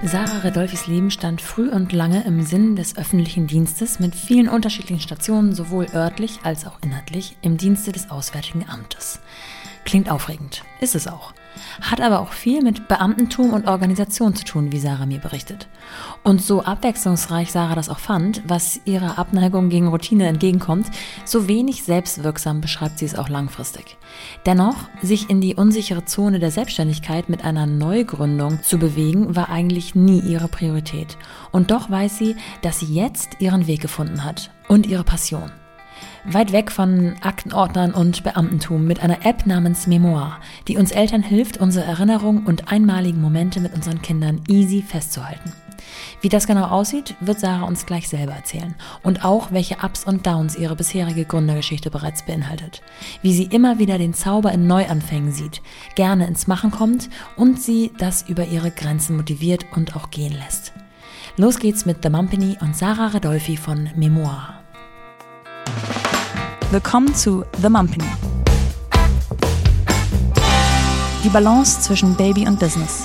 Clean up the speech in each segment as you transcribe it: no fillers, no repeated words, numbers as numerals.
Sarah Redolphis Leben stand früh und lange im Sinn des öffentlichen Dienstes mit vielen unterschiedlichen Stationen, sowohl örtlich als auch inhaltlich, im Dienste des Auswärtigen Amtes. Klingt aufregend, ist es auch. Hat aber auch viel mit Beamtentum und Organisation zu tun, wie Sarah mir berichtet. Und so abwechslungsreich Sarah das auch fand, was ihrer Abneigung gegen Routine entgegenkommt, so wenig selbstwirksam beschreibt sie es auch langfristig. Dennoch, sich in die unsichere Zone der Selbstständigkeit mit einer Neugründung zu bewegen, war eigentlich nie ihre Priorität. Und doch weiß sie, dass sie jetzt ihren Weg gefunden hat und ihre Passion. Weit weg von Aktenordnern und Beamtentum mit einer App namens Memoir, die uns Eltern hilft, unsere Erinnerungen und einmaligen Momente mit unseren Kindern easy festzuhalten. Wie das genau aussieht, wird Sarah uns gleich selber erzählen. Und auch, welche Ups und Downs ihre bisherige Gründergeschichte bereits beinhaltet. Wie sie immer wieder den Zauber in Neuanfängen sieht, gerne ins Machen kommt und sie das über ihre Grenzen motiviert und auch gehen lässt. Los geht's mit The Mumpany und Sarah Redolphi von Memoir. Willkommen zu The Mumpany. Die Balance zwischen Baby und Business.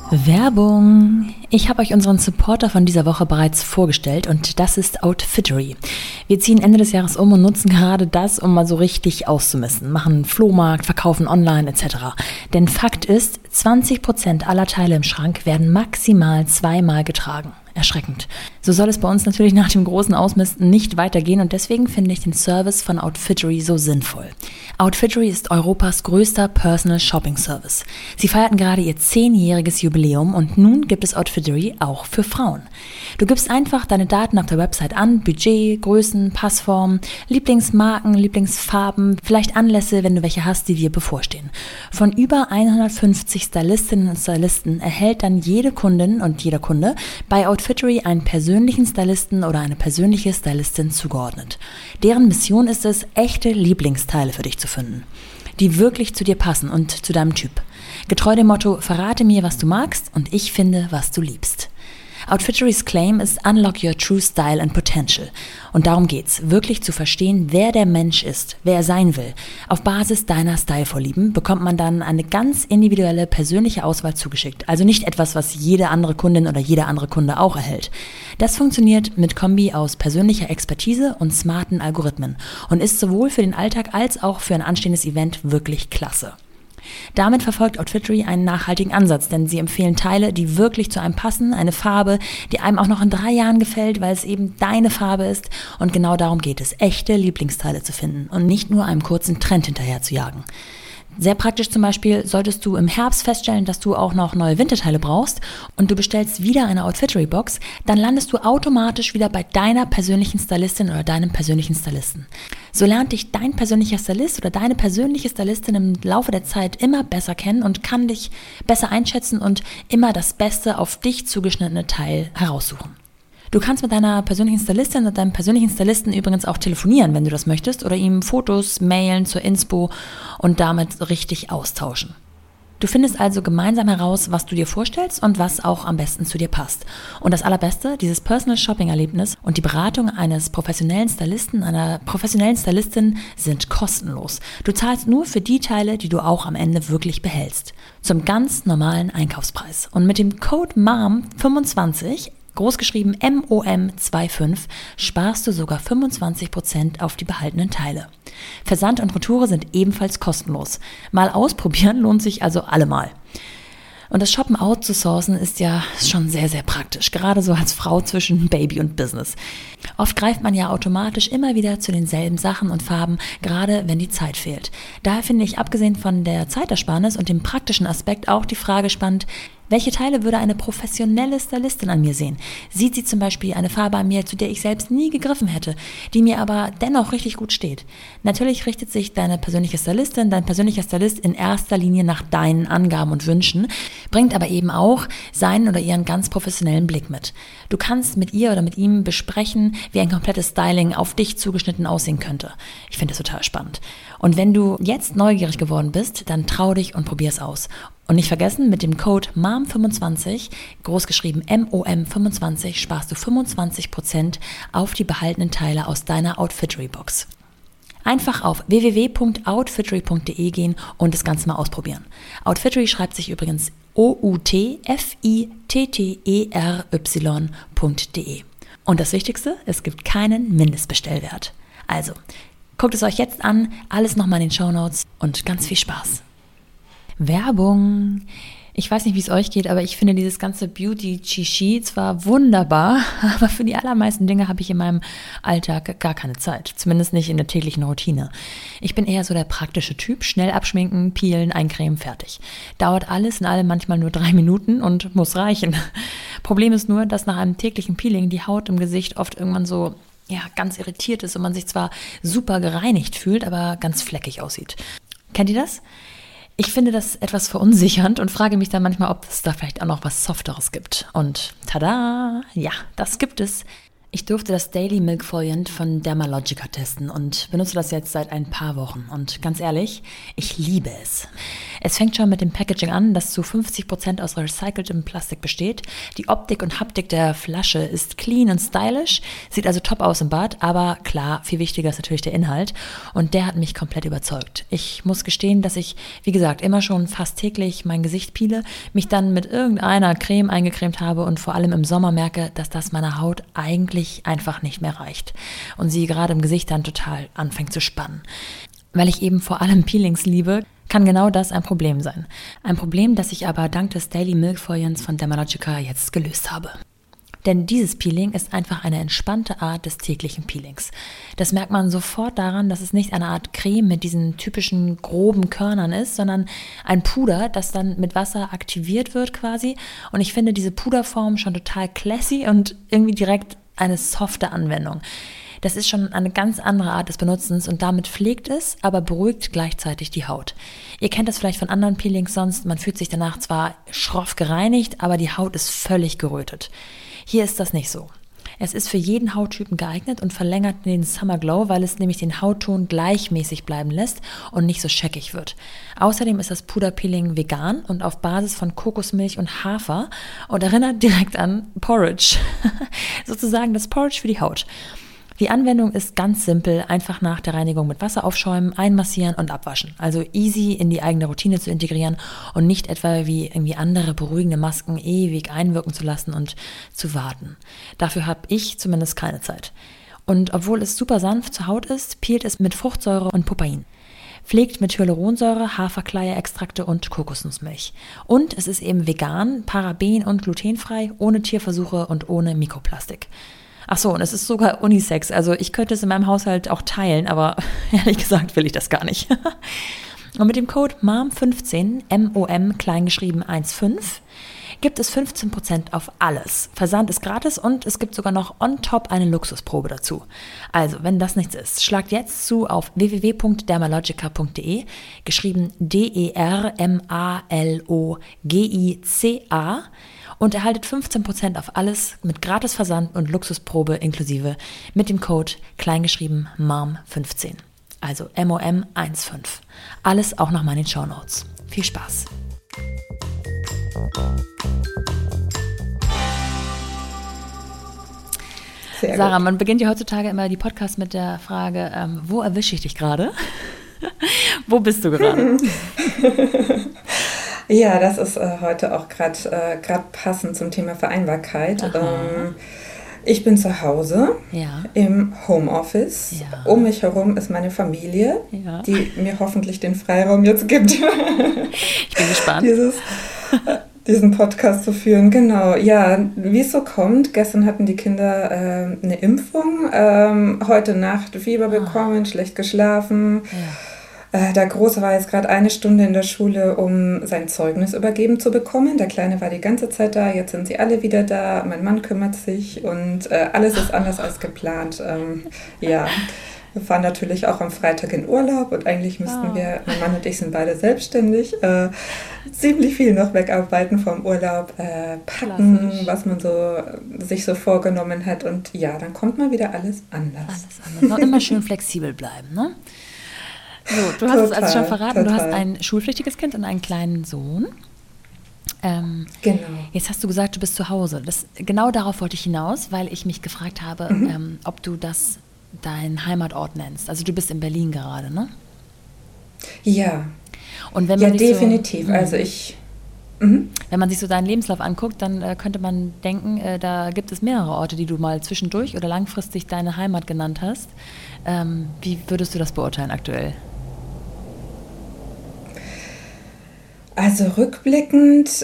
Werbung! Ich habe euch unseren Supporter von dieser Woche bereits vorgestellt und das ist Outfittery. Wir ziehen Ende des Jahres um und nutzen gerade das, um mal so richtig auszumisten. Machen Flohmarkt, verkaufen online etc. Denn Fakt ist, 20% aller Teile im Schrank werden maximal 2-mal getragen. Erschreckend. So soll es bei uns natürlich nach dem großen Ausmisten nicht weitergehen und deswegen finde ich den Service von Outfittery so sinnvoll. Outfittery ist Europas größter Personal Shopping Service. Sie feierten gerade ihr 10-jähriges Jubiläum und nun gibt es Outfittery auch für Frauen. Du gibst einfach deine Daten auf der Website an, Budget, Größen, Passform, Lieblingsmarken, Lieblingsfarben, vielleicht Anlässe, wenn du welche hast, die dir bevorstehen. Von über 150 Stylistinnen und Stylisten erhält dann jede Kundin und jeder Kunde bei Outfittery einen persönlichen Stylisten oder eine persönliche Stylistin zugeordnet. Deren Mission ist es, echte Lieblingsteile für dich zu finden, die wirklich zu dir passen und zu deinem Typ. Getreu dem Motto, verrate mir, was du magst und ich finde, was du liebst. Outfitterys Claim ist Unlock Your True Style and Potential. Und darum geht's, wirklich zu verstehen, wer der Mensch ist, wer er sein will. Auf Basis deiner Style-Vorlieben bekommt man dann eine ganz individuelle, persönliche Auswahl zugeschickt. Also nicht etwas, was jede andere Kundin oder jeder andere Kunde auch erhält. Das funktioniert mit Kombi aus persönlicher Expertise und smarten Algorithmen und ist sowohl für den Alltag als auch für ein anstehendes Event wirklich klasse. Damit verfolgt Outfittery einen nachhaltigen Ansatz, denn sie empfehlen Teile, die wirklich zu einem passen, eine Farbe, die einem auch noch in 3 Jahren gefällt, weil es eben deine Farbe ist. Und genau darum geht es, echte Lieblingsteile zu finden und nicht nur einem kurzen Trend hinterher zu jagen. Sehr praktisch zum Beispiel, solltest du im Herbst feststellen, dass du auch noch neue Winterteile brauchst und du bestellst wieder eine Outfittery-Box, dann landest du automatisch wieder bei deiner persönlichen Stylistin oder deinem persönlichen Stylisten. So lernt dich dein persönlicher Stylist oder deine persönliche Stylistin im Laufe der Zeit immer besser kennen und kann dich besser einschätzen und immer das Beste auf dich zugeschnittene Teil heraussuchen. Du kannst mit deiner persönlichen Stylistin und deinem persönlichen Stylisten übrigens auch telefonieren, wenn du das möchtest, oder ihm Fotos mailen zur Inspo und damit richtig austauschen. Du findest also gemeinsam heraus, was du dir vorstellst und was auch am besten zu dir passt. Und das Allerbeste, dieses Personal Shopping Erlebnis und die Beratung eines professionellen Stylisten, einer professionellen Stylistin sind kostenlos. Du zahlst nur für die Teile, die du auch am Ende wirklich behältst. Zum ganz normalen Einkaufspreis. Und mit dem Code MOM25 großgeschrieben MOM25, sparst du sogar 25% auf die behaltenen Teile. Versand und Retoure sind ebenfalls kostenlos. Mal ausprobieren lohnt sich also allemal. Und das Shoppen outzusourcen ist ja schon sehr, sehr praktisch, gerade so als Frau zwischen Baby und Business. Oft greift man ja automatisch immer wieder zu denselben Sachen und Farben, gerade wenn die Zeit fehlt. Daher finde ich, abgesehen von der Zeitersparnis und dem praktischen Aspekt, auch die Frage spannend, welche Teile würde eine professionelle Stylistin an mir sehen? Sieht sie zum Beispiel eine Farbe an mir, zu der ich selbst nie gegriffen hätte, die mir aber dennoch richtig gut steht? Natürlich richtet sich deine persönliche Stylistin, dein persönlicher Stylist in erster Linie nach deinen Angaben und Wünschen, bringt aber eben auch seinen oder ihren ganz professionellen Blick mit. Du kannst mit ihr oder mit ihm besprechen, wie ein komplettes Styling auf dich zugeschnitten aussehen könnte. Ich finde das total spannend. Und wenn du jetzt neugierig geworden bist, dann trau dich und probier es aus. Und nicht vergessen, mit dem Code MOM25, großgeschrieben MOM25, sparst du 25% auf die behaltenen Teile aus deiner Outfittery-Box. Einfach auf www.outfittery.de gehen und das Ganze mal ausprobieren. Outfittery schreibt sich übrigens outfittery.de. Und das Wichtigste, es gibt keinen Mindestbestellwert. Also, guckt es euch jetzt an, alles nochmal in den Shownotes und ganz viel Spaß. Werbung. Ich weiß nicht, wie es euch geht, aber ich finde dieses ganze Beauty-Shishi zwar wunderbar, aber für die allermeisten Dinge habe ich in meinem Alltag gar keine Zeit. Zumindest nicht in der täglichen Routine. Ich bin eher so der praktische Typ. Schnell abschminken, peelen, eincremen, fertig. Dauert alles in allem manchmal nur 3 Minuten und muss reichen. Problem ist nur, dass nach einem täglichen Peeling die Haut im Gesicht oft irgendwann so ganz irritiert ist und man sich zwar super gereinigt fühlt, aber ganz fleckig aussieht. Kennt ihr das? Ich finde das etwas verunsichernd und frage mich dann manchmal, ob es da vielleicht auch noch was Softeres gibt. Und tada, ja, das gibt es. Ich durfte das Daily Milk Foliant von Dermalogica testen und benutze das jetzt seit ein paar Wochen. Und ganz ehrlich, ich liebe es. Es fängt schon mit dem Packaging an, das zu 50% aus recyceltem Plastik besteht. Die Optik und Haptik der Flasche ist clean und stylisch, sieht also top aus im Bad, aber klar, viel wichtiger ist natürlich der Inhalt und der hat mich komplett überzeugt. Ich muss gestehen, dass ich, wie gesagt, immer schon fast täglich mein Gesicht peele, mich dann mit irgendeiner Creme eingecremt habe und vor allem im Sommer merke, dass das meiner Haut eigentlich einfach nicht mehr reicht und sie gerade im Gesicht dann total anfängt zu spannen. Weil ich eben vor allem Peelings liebe, kann genau das ein Problem sein. Ein Problem, das ich aber dank des Daily Milk Foliants von Dermalogica jetzt gelöst habe. Denn dieses Peeling ist einfach eine entspannte Art des täglichen Peelings. Das merkt man sofort daran, dass es nicht eine Art Creme mit diesen typischen groben Körnern ist, sondern ein Puder, das dann mit Wasser aktiviert wird quasi. Und ich finde diese Puderform schon total classy und irgendwie direkt eine softe Anwendung. Das ist schon eine ganz andere Art des Benutzens und damit pflegt es, aber beruhigt gleichzeitig die Haut. Ihr kennt das vielleicht von anderen Peelings sonst, man fühlt sich danach zwar schroff gereinigt, aber die Haut ist völlig gerötet. Hier ist das nicht so. Es ist für jeden Hauttypen geeignet und verlängert den Summer Glow, weil es nämlich den Hautton gleichmäßig bleiben lässt und nicht so scheckig wird. Außerdem ist das Puderpeeling vegan und auf Basis von Kokosmilch und Hafer und erinnert direkt an Porridge. Sozusagen das Porridge für die Haut. Die Anwendung ist ganz simpel, einfach nach der Reinigung mit Wasser aufschäumen, einmassieren und abwaschen. Also easy in die eigene Routine zu integrieren und nicht etwa wie irgendwie andere beruhigende Masken ewig einwirken zu lassen und zu warten. Dafür habe ich zumindest keine Zeit. Und obwohl es super sanft zur Haut ist, peelt es mit Fruchtsäure und Pupain. Pflegt mit Hyaluronsäure, Haferkleie-Extrakte und Kokosnussmilch. Und es ist eben vegan, paraben- und glutenfrei, ohne Tierversuche und ohne Mikroplastik. Ach so, und es ist sogar Unisex. Also ich könnte es in meinem Haushalt auch teilen, aber ehrlich gesagt will ich das gar nicht. Und mit dem Code MOM15, MOM kleingeschrieben 15, gibt es 15% auf alles. Versand ist gratis und es gibt sogar noch on top eine Luxusprobe dazu. Also, wenn das nichts ist, schlagt jetzt zu auf www.dermalogica.de, geschrieben DERMALOGICA und erhaltet 15% auf alles mit gratis Versand und Luxusprobe inklusive mit dem Code kleingeschrieben MOM15. Also MOM15. Alles auch nochmal in den Shownotes. Viel Spaß! Sarah, man beginnt ja heutzutage immer die Podcasts mit der Frage, wo erwische ich dich gerade? Wo bist du gerade? Ja, das ist heute auch gerade passend zum Thema Vereinbarkeit. Ich bin zu Hause im Homeoffice. Ja. Um mich herum ist meine Familie, die mir hoffentlich den Freiraum jetzt gibt. Ich bin gespannt. Diesen Podcast zu führen. Genau, ja, wie es so kommt. Gestern hatten die Kinder eine Impfung, heute Nacht Fieber bekommen, schlecht geschlafen. Ja. Der Große war jetzt gerade 1 Stunde in der Schule, um sein Zeugnis übergeben zu bekommen. Der Kleine war die ganze Zeit da, jetzt sind sie alle wieder da. Mein Mann kümmert sich und alles ist anders als geplant. Wir fahren natürlich auch am Freitag in Urlaub und eigentlich müssten wir, mein Mann und ich sind beide selbstständig, ziemlich viel noch wegarbeiten vom Urlaub, packen, klassisch, was man sich so vorgenommen hat und ja, dann kommt mal wieder alles anders. Alles anders. Noch immer schön flexibel bleiben, ne? So, du hast es also schon verraten, du hast ein schulpflichtiges Kind und einen kleinen Sohn. Genau. Jetzt hast du gesagt, du bist zu Hause. Genau darauf wollte ich hinaus, weil ich mich gefragt habe, ob du das deinen Heimatort nennst. Also du bist in Berlin gerade, ne? Ja, Und wenn ja, man sich definitiv. Also wenn man sich so deinen Lebenslauf anguckt, dann könnte man denken, da gibt es mehrere Orte, die du mal zwischendurch oder langfristig deine Heimat genannt hast. Wie würdest du das beurteilen aktuell? also rückblickend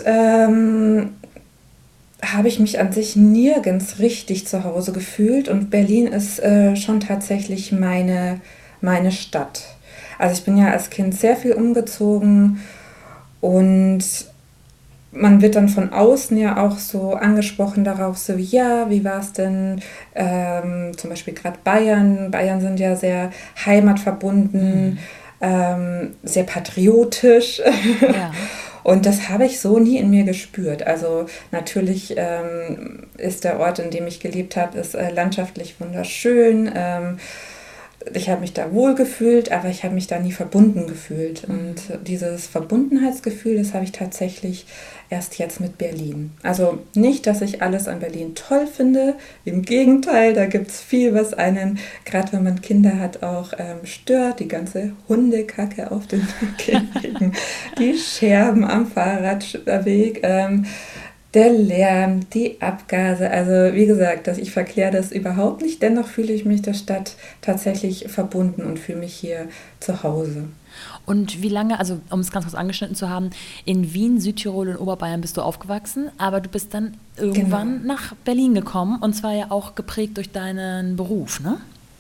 habe ich mich an sich nirgends richtig zu Hause gefühlt und Berlin ist schon tatsächlich meine Stadt. Also ich bin ja als Kind sehr viel umgezogen und man wird dann von außen ja auch so angesprochen darauf, so wie, ja, wie war es denn, zum Beispiel gerade Bayern. Bayern sind ja sehr heimatverbunden, sehr patriotisch. Ja. Und das habe ich so nie in mir gespürt. Also natürlich ist der Ort, in dem ich gelebt habe, ist landschaftlich wunderschön. Ich habe mich da wohl gefühlt, aber ich habe mich da nie verbunden gefühlt. Und dieses Verbundenheitsgefühl, das habe ich tatsächlich erst jetzt mit Berlin. Also nicht, dass ich alles an Berlin toll finde. Im Gegenteil, da gibt es viel, was einen, gerade wenn man Kinder hat, auch stört. Die ganze Hundekacke auf den Gehwegen, die Scherben am Fahrradweg. Der Lärm, die Abgase, also wie gesagt, ich verkläre das überhaupt nicht. Dennoch fühle ich mich der Stadt tatsächlich verbunden und fühle mich hier zu Hause. Und wie lange, also um es ganz kurz angeschnitten zu haben, in Wien, Südtirol und Oberbayern bist du aufgewachsen, aber du bist dann Genau. irgendwann nach Berlin gekommen und zwar ja auch geprägt durch deinen Beruf, ne?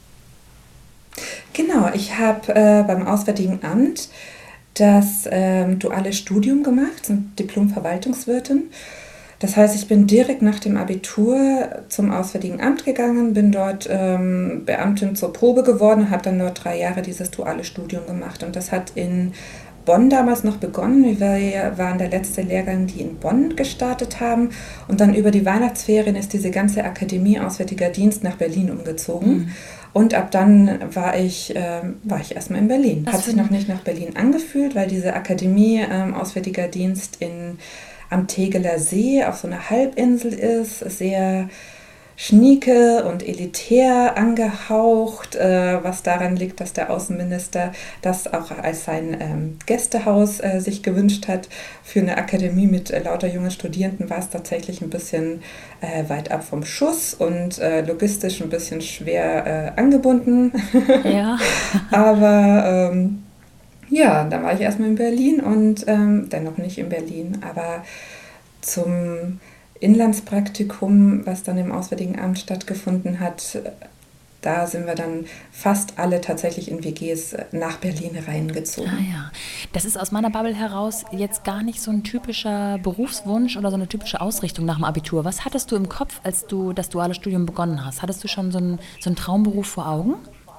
Genau, ich habe beim Auswärtigen Amt das duale Studium gemacht, zum Diplom-Verwaltungswirtin. Das heißt, ich bin direkt nach dem Abitur zum Auswärtigen Amt gegangen, bin dort Beamtin zur Probe geworden und habe dann dort 3 Jahre dieses duale Studium gemacht. Und das hat in Bonn damals noch begonnen. Wir waren der letzte Lehrgang, die in Bonn gestartet haben. Und dann über die Weihnachtsferien ist diese ganze Akademie Auswärtiger Dienst nach Berlin umgezogen. Und ab dann war ich erstmal in Berlin. Was Hat für sich noch ein, nicht nach Berlin angefühlt, weil diese Akademie Auswärtiger Dienst am Tegeler See auf so einer Halbinsel ist, sehr schnieke und elitär angehaucht, was daran liegt, dass der Außenminister das auch als sein Gästehaus sich gewünscht hat. Für eine Akademie mit lauter jungen Studierenden war es tatsächlich ein bisschen weit ab vom Schuss und logistisch ein bisschen schwer angebunden. ja. Aber ja, dann war ich erstmal in Berlin und dennoch nicht in Berlin, aber zum Inlandspraktikum, was dann im Auswärtigen Amt stattgefunden hat, da sind wir dann fast alle tatsächlich in WGs nach Berlin Ah reingezogen. ja, das ist aus meiner Bubble heraus jetzt gar nicht so ein typischer Berufswunsch oder so eine typische Ausrichtung nach dem Abitur. Was hattest du im Kopf, als du das duale Studium begonnen hast? Hattest du schon so einen Traumberuf vor Augen?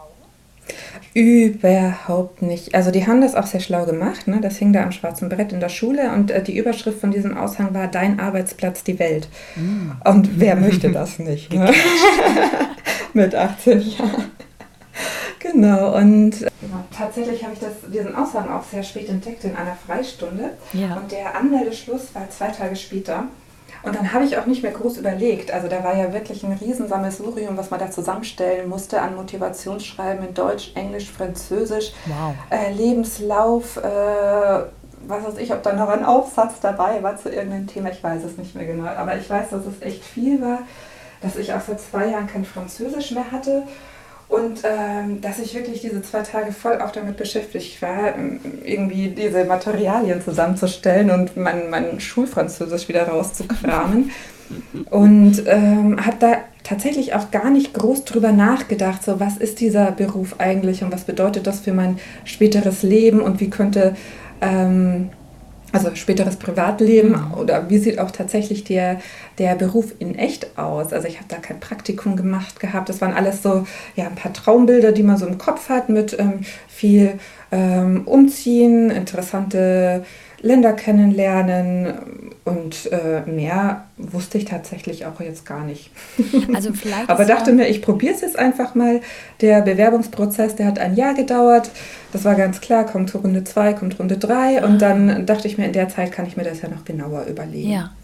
Überhaupt nicht. Also die haben das auch sehr schlau gemacht, ne? Das hing da am schwarzen Brett in der Schule und die Überschrift von diesem Aushang war Dein Arbeitsplatz, die Welt. Und wer möchte das nicht, ne? Gecatcht. Mit 18 Jahren. Genau, und tatsächlich habe ich diesen Aushang auch sehr spät entdeckt in einer Freistunde. Ja. Und der Anmeldeschluss war 2 Tage später. Und dann habe ich auch nicht mehr groß überlegt. Also da war ja wirklich ein Riesensammelsurium, was man da zusammenstellen musste an Motivationsschreiben in Deutsch, Englisch, Französisch, Wow. Lebenslauf, was weiß ich, ob da noch ein Aufsatz dabei war zu irgendeinem Thema. Ich weiß es nicht mehr genau. Aber ich weiß, dass es echt viel war, dass ich auch seit 2 Jahren kein Französisch mehr hatte. Und dass ich wirklich diese 2 Tage voll auch damit beschäftigt war, irgendwie diese Materialien zusammenzustellen und mein Schulfranzösisch wieder rauszukramen. Und habe da tatsächlich auch gar nicht groß drüber nachgedacht, so was ist dieser Beruf eigentlich und was bedeutet das für mein späteres Leben und wie könnte also späteres Privatleben oder wie sieht auch tatsächlich der Beruf in echt aus. Also ich habe da kein Praktikum gemacht gehabt. Das waren alles so ja, ein paar Traumbilder, die man so im Kopf hat mit viel Umziehen, interessante Länder kennenlernen und mehr wusste ich tatsächlich auch jetzt gar nicht. Also vielleicht Aber ist dachte ja, mir, ich probiere es jetzt einfach mal. Der Bewerbungsprozess, der hat ein Jahr gedauert. Das war ganz klar, kommt Runde 2, kommt Runde 3 und dann dachte ich mir, in der Zeit kann ich mir das ja noch genauer überlegen. ja.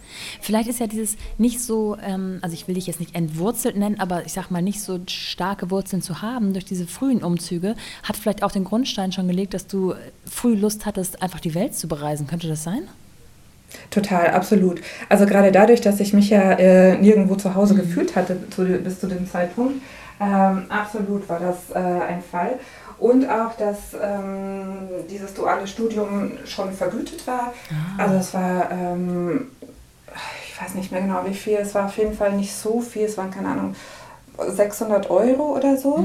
Vielleicht ist ja dieses nicht so, also ich will dich jetzt nicht entwurzelt nennen, aber ich sag mal, nicht so starke Wurzeln zu haben durch diese frühen Umzüge, hat vielleicht auch den Grundstein schon gelegt, dass du früh Lust hattest, einfach die Welt zu bereisen. Könnte das sein? Total, absolut. Also gerade dadurch, dass ich mich ja nirgendwo zu Hause gefühlt hatte bis zu dem Zeitpunkt, absolut war das ein Fall. Und auch, dass dieses duale Studium schon vergütet war. Also es war, ich weiß nicht mehr genau wie viel, es war auf jeden Fall nicht so viel, es waren keine Ahnung, 600 € oder so.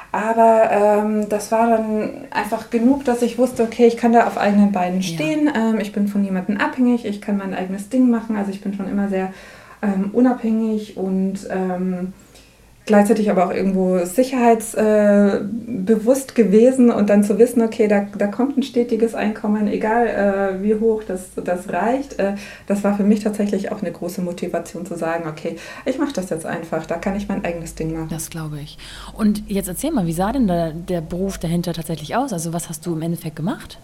Aber das war dann einfach genug, dass ich wusste, okay, ich kann da auf eigenen Beinen stehen. Ich bin von niemandem abhängig, ich kann mein eigenes Ding machen. Also ich bin schon immer sehr unabhängig und gleichzeitig aber auch irgendwo sicherheitsbewusst gewesen und dann zu wissen, okay, da kommt ein stetiges Einkommen, egal wie hoch das reicht. Das war für mich tatsächlich auch eine große Motivation zu sagen, okay, ich mache das jetzt einfach, da kann ich mein eigenes Ding machen. Das glaube ich. Und jetzt erzähl mal, wie sah denn der Beruf dahinter tatsächlich aus? Also was hast du im Endeffekt gemacht?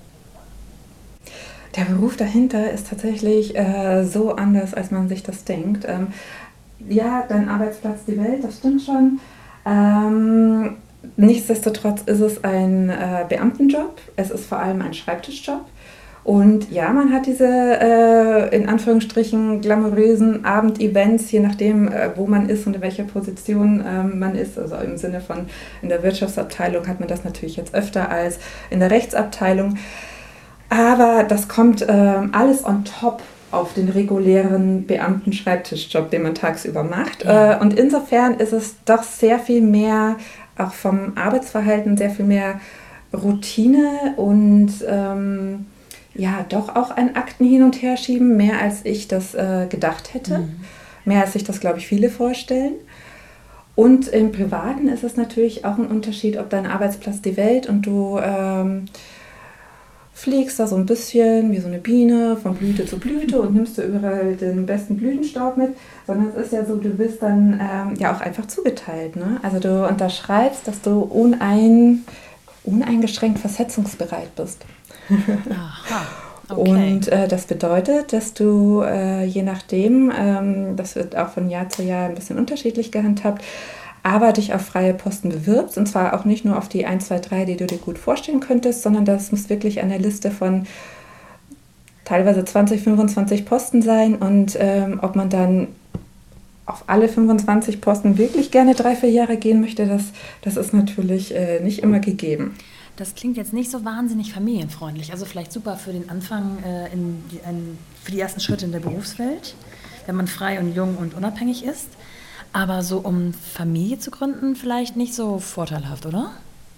Der Beruf dahinter ist tatsächlich so anders, als man sich das denkt. Ja, dein Arbeitsplatz, die Welt, das stimmt schon. Nichtsdestotrotz ist es ein Beamtenjob. Es ist vor allem ein Schreibtischjob. Und ja, man hat diese in Anführungsstrichen glamourösen Abendevents, je nachdem, wo man ist und in welcher Position man ist. Also im Sinne von in der Wirtschaftsabteilung hat man das natürlich jetzt öfter als in der Rechtsabteilung. Aber das kommt alles on top auf den regulären Beamten-Schreibtischjob, den man tagsüber macht. Ja. Und insofern ist es doch sehr viel mehr, auch vom Arbeitsverhalten, sehr viel mehr Routine und ja, doch auch ein Akten hin und her schieben, mehr als ich das gedacht hätte. Mehr als sich das, glaube ich, viele vorstellen. Und im Privaten ist es natürlich auch ein Unterschied, ob dein Arbeitsplatz die Welt und du fliegst da so ein bisschen wie so eine Biene von Blüte zu Blüte und nimmst du überall den besten Blütenstaub mit, sondern es ist ja so, du bist dann ja auch einfach zugeteilt. Ne? Also du unterschreibst, dass du uneingeschränkt versetzungsbereit bist. Aha, okay. Und das bedeutet, dass du je nachdem, das wird auch von Jahr zu Jahr ein bisschen unterschiedlich gehandhabt, aber dich auf freie Posten bewirbst, und zwar auch nicht nur auf die 1, 2, 3, die du dir gut vorstellen könntest, sondern das muss wirklich eine Liste von teilweise 20, 25 Posten sein und ob man dann auf alle 25 Posten wirklich gerne 3, 4 Jahre gehen möchte, das ist natürlich nicht immer gegeben. Das klingt jetzt nicht so wahnsinnig familienfreundlich, also vielleicht super für den Anfang, für die ersten Schritte in der Berufswelt, wenn man frei und jung und unabhängig ist. Aber so um Familie zu gründen, vielleicht nicht so vorteilhaft, oder?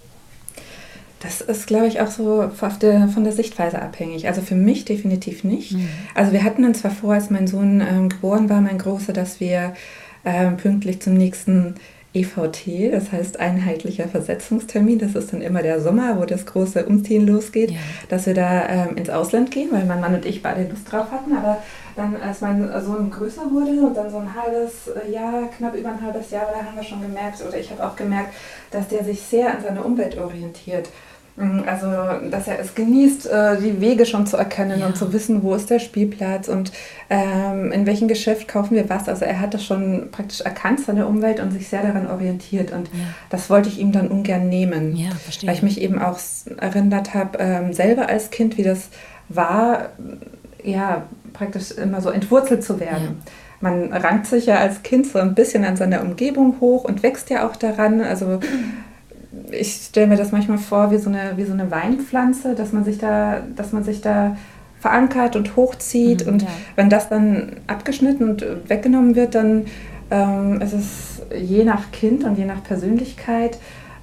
Das ist, glaube ich, auch so von der Sichtweise abhängig. Also für mich definitiv nicht. Also wir hatten dann zwar vor, als mein Sohn geboren war, mein Großer, dass wir pünktlich zum nächsten EVT, das heißt einheitlicher Versetzungstermin, das ist dann immer der Sommer, wo das große Umziehen losgeht, dass wir da ins Ausland gehen, weil mein Mann und ich beide Lust drauf hatten, aber dann, als mein Sohn größer wurde und dann so ein halbes Jahr, knapp über ein halbes Jahr, da haben wir schon gemerkt, oder ich habe auch gemerkt, dass der sich sehr an seine Umwelt orientiert. Also, dass er es genießt, die Wege schon zu erkennen und zu wissen, wo ist der Spielplatz und in welchem Geschäft kaufen wir was. Also er hat das schon praktisch erkannt, seine Umwelt, und sich sehr daran orientiert. Und das wollte ich ihm dann ungern nehmen. Ja, verstehe. Weil ich mich eben auch erinnert habe, selber als Kind, wie das war, ja, praktisch immer so entwurzelt zu werden. Ja. Man rankt sich ja als Kind so ein bisschen an seiner Umgebung hoch und wächst ja auch daran. Also ich stelle mir das manchmal vor wie so eine Weinpflanze, dass man sich da verankert und hochzieht. Und wenn das dann abgeschnitten und weggenommen wird, dann ist es je nach Kind und je nach Persönlichkeit,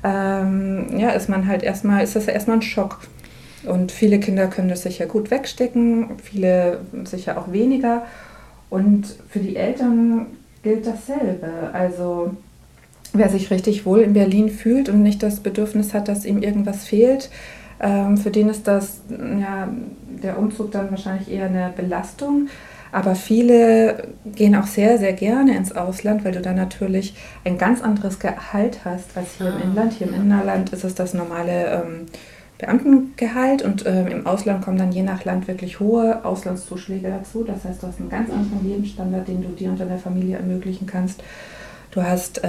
ist das ja erstmal ein Schock. Und viele Kinder können das sicher gut wegstecken, viele sicher auch weniger. Und für die Eltern gilt dasselbe. Also wer sich richtig wohl in Berlin fühlt und nicht das Bedürfnis hat, dass ihm irgendwas fehlt, für den ist der Umzug dann wahrscheinlich eher eine Belastung. Aber viele gehen auch sehr, sehr gerne ins Ausland, weil du da natürlich ein ganz anderes Gehalt hast als hier im Inland. Hier im Innerland ist es das normale Beamtengehalt und im Ausland kommen dann je nach Land wirklich hohe Auslandszuschläge dazu. Das heißt, du hast einen ganz anderen Lebensstandard, den du dir und deiner Familie ermöglichen kannst. Du hast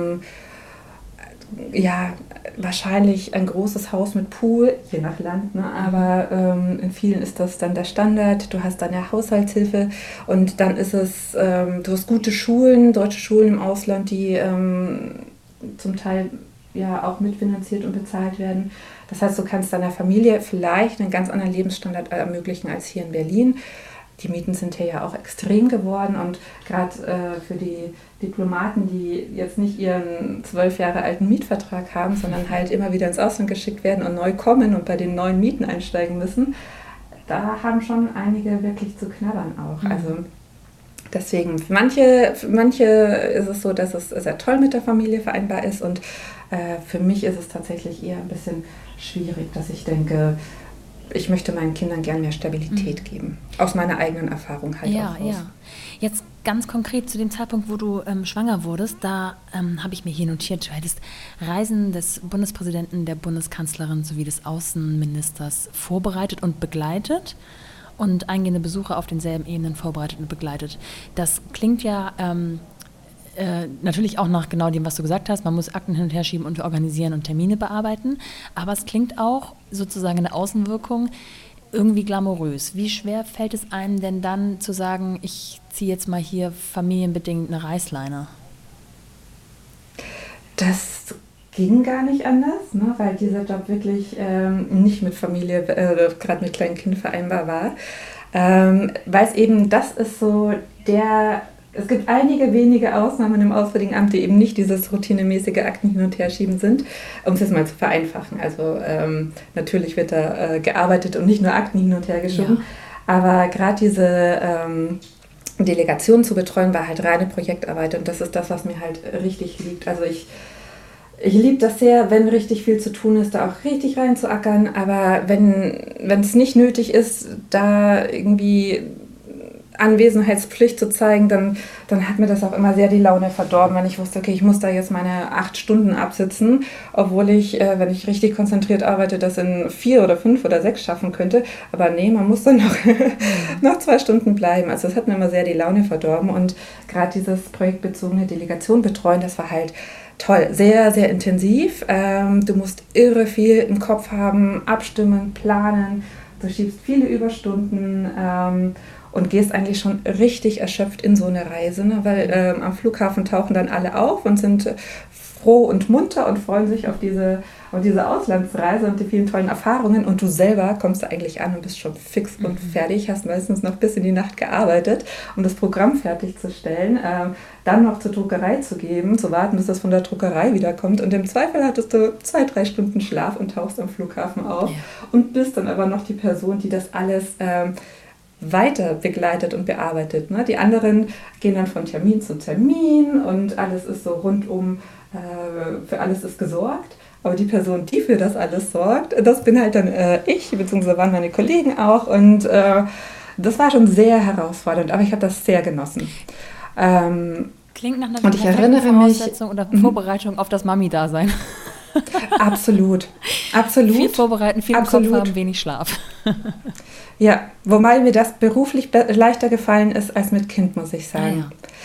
wahrscheinlich ein großes Haus mit Pool, je nach Land, ne? Aber in vielen ist das dann der Standard. Du hast deine Haushaltshilfe und dann ist es, du hast gute Schulen, deutsche Schulen im Ausland, die zum Teil ja auch mitfinanziert und bezahlt werden. Das heißt, du kannst deiner Familie vielleicht einen ganz anderen Lebensstandard ermöglichen als hier in Berlin. Die Mieten sind hier ja auch extrem geworden und gerade für die Diplomaten, die jetzt nicht ihren 12 Jahre alten Mietvertrag haben, sondern halt immer wieder ins Ausland geschickt werden und neu kommen und bei den neuen Mieten einsteigen müssen, da haben schon einige wirklich zu knabbern auch. Also deswegen, für manche ist es so, dass es sehr toll mit der Familie vereinbar ist und für mich ist es tatsächlich eher ein bisschen schwierig, dass ich denke, ich möchte meinen Kindern gern mehr Stabilität geben. Aus meiner eigenen Erfahrung halt auch raus. Ja. Jetzt ganz konkret zu dem Zeitpunkt, wo du schwanger wurdest, da habe ich mir hier notiert, du hättest Reisen des Bundespräsidenten, der Bundeskanzlerin sowie des Außenministers vorbereitet und begleitet und eingehende Besuche auf denselben Ebenen vorbereitet und begleitet. Das klingt ja natürlich auch nach genau dem, was du gesagt hast. Man muss Akten hin und her schieben und organisieren und Termine bearbeiten. Aber es klingt auch sozusagen in der Außenwirkung irgendwie glamourös. Wie schwer fällt es einem denn dann zu sagen, ich ziehe jetzt mal hier familienbedingt eine Reißleine? Das ging gar nicht anders, ne, weil dieser Job wirklich nicht mit Familie, gerade mit kleinen Kindern vereinbar war. Weil es eben, das ist so es gibt einige wenige Ausnahmen im Auswärtigen Amt, die eben nicht dieses routinemäßige Akten hin und her schieben sind, um es jetzt mal zu vereinfachen. Also natürlich wird da gearbeitet und nicht nur Akten hin und her geschoben, aber gerade diese Delegation zu betreuen war halt reine Projektarbeit und das ist das, was mir halt richtig liegt. Also ich liebe das sehr, wenn richtig viel zu tun ist, da auch richtig reinzuackern, aber wenn es nicht nötig ist, da irgendwie Anwesenheitspflicht zu zeigen, dann hat mir das auch immer sehr die Laune verdorben, wenn ich wusste, okay, ich muss da jetzt meine 8 Stunden absitzen, obwohl ich, wenn ich richtig konzentriert arbeite, das in 4 oder 5 oder 6 schaffen könnte. Aber nee, man muss dann noch 2 Stunden bleiben. Also das hat mir immer sehr die Laune verdorben und gerade dieses projektbezogene Delegation betreuen, das war halt toll, sehr, sehr intensiv. Du musst irre viel im Kopf haben, abstimmen, planen, du schiebst viele Überstunden, und gehst eigentlich schon richtig erschöpft in so eine Reise, ne? Weil am Flughafen tauchen dann alle auf und sind froh und munter und freuen sich auf diese Auslandsreise und die vielen tollen Erfahrungen und du selber kommst da eigentlich an und bist schon fix und fertig, hast meistens noch bis in die Nacht gearbeitet, um das Programm fertigzustellen, dann noch zur Druckerei zu geben, zu warten, bis das von der Druckerei wiederkommt und im Zweifel hattest du 2-3 Stunden Schlaf und tauchst am Flughafen auf und bist dann aber noch die Person, die das alles weiter begleitet und bearbeitet. Ne? Die anderen gehen dann von Termin zu Termin und alles ist so rundum, für alles ist gesorgt. Aber die Person, die für das alles sorgt, das bin halt dann ich, beziehungsweise waren meine Kollegen auch. Und das war schon sehr herausfordernd, aber ich habe das sehr genossen. Klingt nach einer perfekten Voraussetzung oder Vorbereitung auf das Mami-Dasein. Absolut. Viel vorbereiten, viel im Kopf haben, wenig Schlaf. Ja, wobei mir das beruflich leichter gefallen ist als mit Kind, muss ich sagen.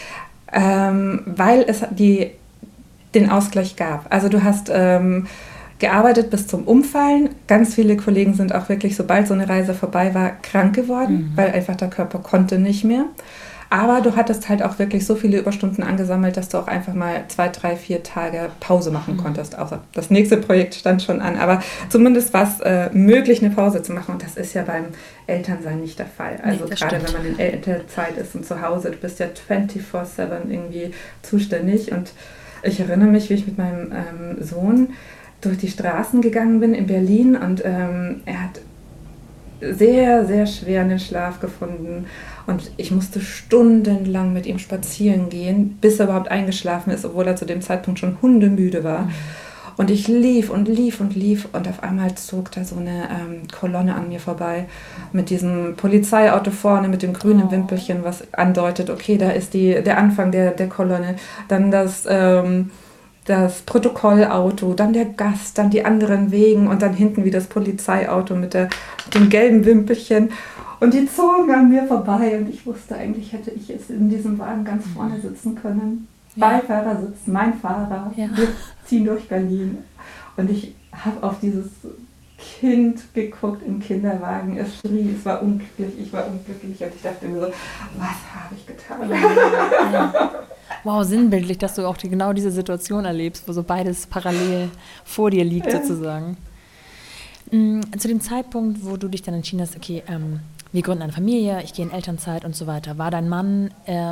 Weil es den Ausgleich gab. Also du hast gearbeitet bis zum Umfallen. Ganz viele Kollegen sind auch wirklich, sobald so eine Reise vorbei war, krank geworden, weil einfach der Körper konnte nicht mehr. Aber du hattest halt auch wirklich so viele Überstunden angesammelt, dass du auch einfach mal 2, 3, 4 Tage Pause machen konntest. Außer das nächste Projekt stand schon an. Aber zumindest war es möglich, eine Pause zu machen. Und das ist ja beim Elternsein nicht der Fall. Also gerade wenn man in Elternzeit ist und zu Hause, du bist ja 24/7 irgendwie zuständig. Und ich erinnere mich, wie ich mit meinem Sohn durch die Straßen gegangen bin in Berlin. Und er hat sehr, sehr schwer den Schlaf gefunden. Und ich musste stundenlang mit ihm spazieren gehen, bis er überhaupt eingeschlafen ist, obwohl er zu dem Zeitpunkt schon hundemüde war. Und ich lief und lief und lief und auf einmal zog da so eine Kolonne an mir vorbei mit diesem Polizeiauto vorne mit dem grünen Wimpelchen, was andeutet, okay, da ist der Anfang der Kolonne. Dann das Protokollauto, dann der Gast, dann die anderen Wegen und dann hinten wie das Polizeiauto mit dem gelben Wimpelchen. Und die zogen an mir vorbei und ich wusste, eigentlich hätte ich es in diesem Wagen ganz vorne sitzen können. Ja. Beifahrersitz, mein Fahrer, wir ziehen durch Berlin. Und ich habe auf dieses Kind geguckt im Kinderwagen, es schrie, es war unglücklich, ich war unglücklich und ich dachte mir so, was habe ich getan? Ja. Wow, sinnbildlich, dass du auch genau diese Situation erlebst, wo so beides parallel vor dir liegt sozusagen. Zu dem Zeitpunkt, wo du dich dann entschieden hast, okay, wir gründen eine Familie, ich gehe in Elternzeit und so weiter, war dein Mann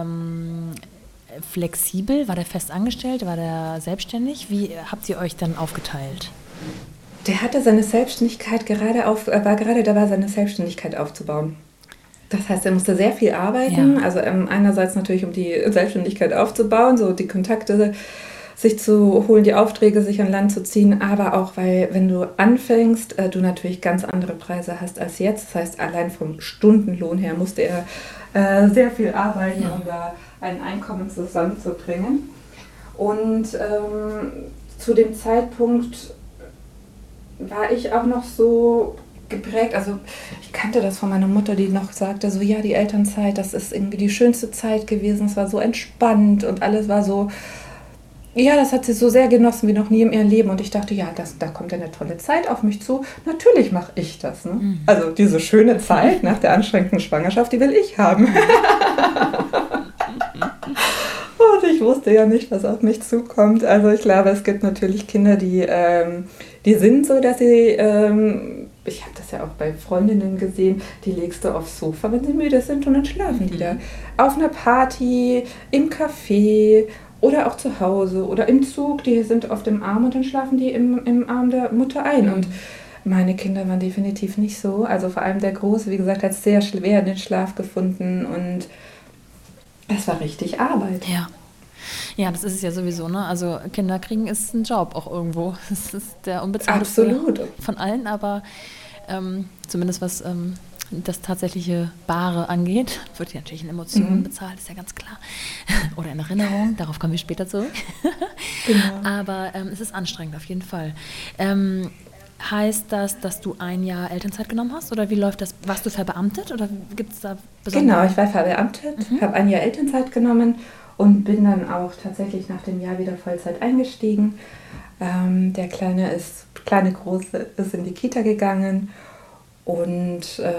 flexibel, war der fest angestellt, war der selbstständig? Wie habt ihr euch dann aufgeteilt? Der hatte seine Selbstständigkeit war gerade dabei, seine Selbstständigkeit aufzubauen. Das heißt, er musste sehr viel arbeiten, also einerseits natürlich, um die Selbstständigkeit aufzubauen, so die Kontakte sich zu holen, die Aufträge sich an Land zu ziehen, aber auch, weil, wenn du anfängst, du natürlich ganz andere Preise hast als jetzt. Das heißt, allein vom Stundenlohn her musste er sehr viel arbeiten, um da ein Einkommen zusammenzubringen. Und zu dem Zeitpunkt war ich auch noch so geprägt, also ich kannte das von meiner Mutter, die noch sagte, so ja, die Elternzeit, das ist irgendwie die schönste Zeit gewesen, es war so entspannt und alles war so, ja, das hat sie so sehr genossen wie noch nie in ihrem Leben und ich dachte, ja, da kommt ja eine tolle Zeit auf mich zu, natürlich mache ich das, ne? Also diese schöne Zeit nach der anstrengenden Schwangerschaft, die will ich haben. Und ich wusste ja nicht, was auf mich zukommt. Also ich glaube, es gibt natürlich Kinder, die sind so, dass sie, ich habe das ja auch bei Freundinnen gesehen, die legst du aufs Sofa, wenn sie müde sind und dann schlafen die da. Auf einer Party, im Café oder auch zu Hause oder im Zug, die sind auf dem Arm und dann schlafen die im Arm der Mutter ein. Und meine Kinder waren definitiv nicht so. Also vor allem der Große, wie gesagt, hat sehr schwer den Schlaf gefunden und es war richtig Arbeit. Ja, das ist es ja sowieso, ne? Also Kinder kriegen ist ein Job auch irgendwo. Das ist der unbezahlte von allen, aber zumindest was das tatsächliche Bare angeht, wird ja natürlich in Emotionen bezahlt, ist ja ganz klar. Oder in Erinnerung, darauf kommen wir später zurück. Genau. Aber es ist anstrengend auf jeden Fall. Heißt das, dass du ein Jahr Elternzeit genommen hast? Oder wie läuft das? Warst du verbeamtet oder gibt es da besondere? Genau, ich war verbeamtet, habe ein Jahr Elternzeit genommen und bin dann auch tatsächlich nach dem Jahr wieder Vollzeit eingestiegen. Der Große ist in die Kita gegangen und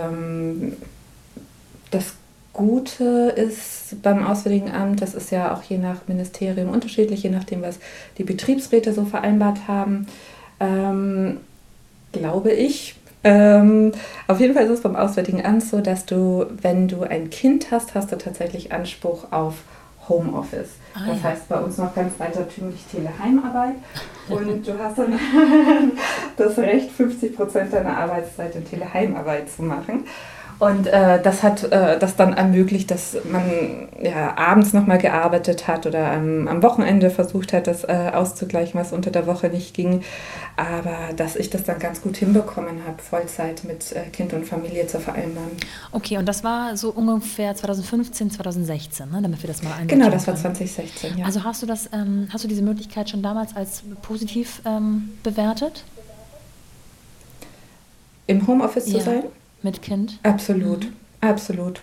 das Gute ist beim Auswärtigen Amt, das ist ja auch je nach Ministerium unterschiedlich, je nachdem, was die Betriebsräte so vereinbart haben, glaube ich. Auf jeden Fall ist es beim Auswärtigen Amt so, dass du, wenn du ein Kind hast, hast du tatsächlich Anspruch auf Homeoffice. Das heißt bei uns noch ganz altertümlich Teleheimarbeit und du hast dann das Recht, 50% deiner Arbeitszeit in Teleheimarbeit zu machen. Und das hat das dann ermöglicht, dass man abends nochmal gearbeitet hat oder am Wochenende versucht hat, das auszugleichen, was unter der Woche nicht ging. Aber dass ich das dann ganz gut hinbekommen habe, Vollzeit mit Kind und Familie zu vereinbaren. Okay, und das war so ungefähr 2015, 2016, ne? Damit wir das mal einordnen. Genau, das war 2016, ja. Also hast du diese Möglichkeit schon damals als positiv bewertet? Im Homeoffice zu sein? Mit Kind? Absolut, absolut.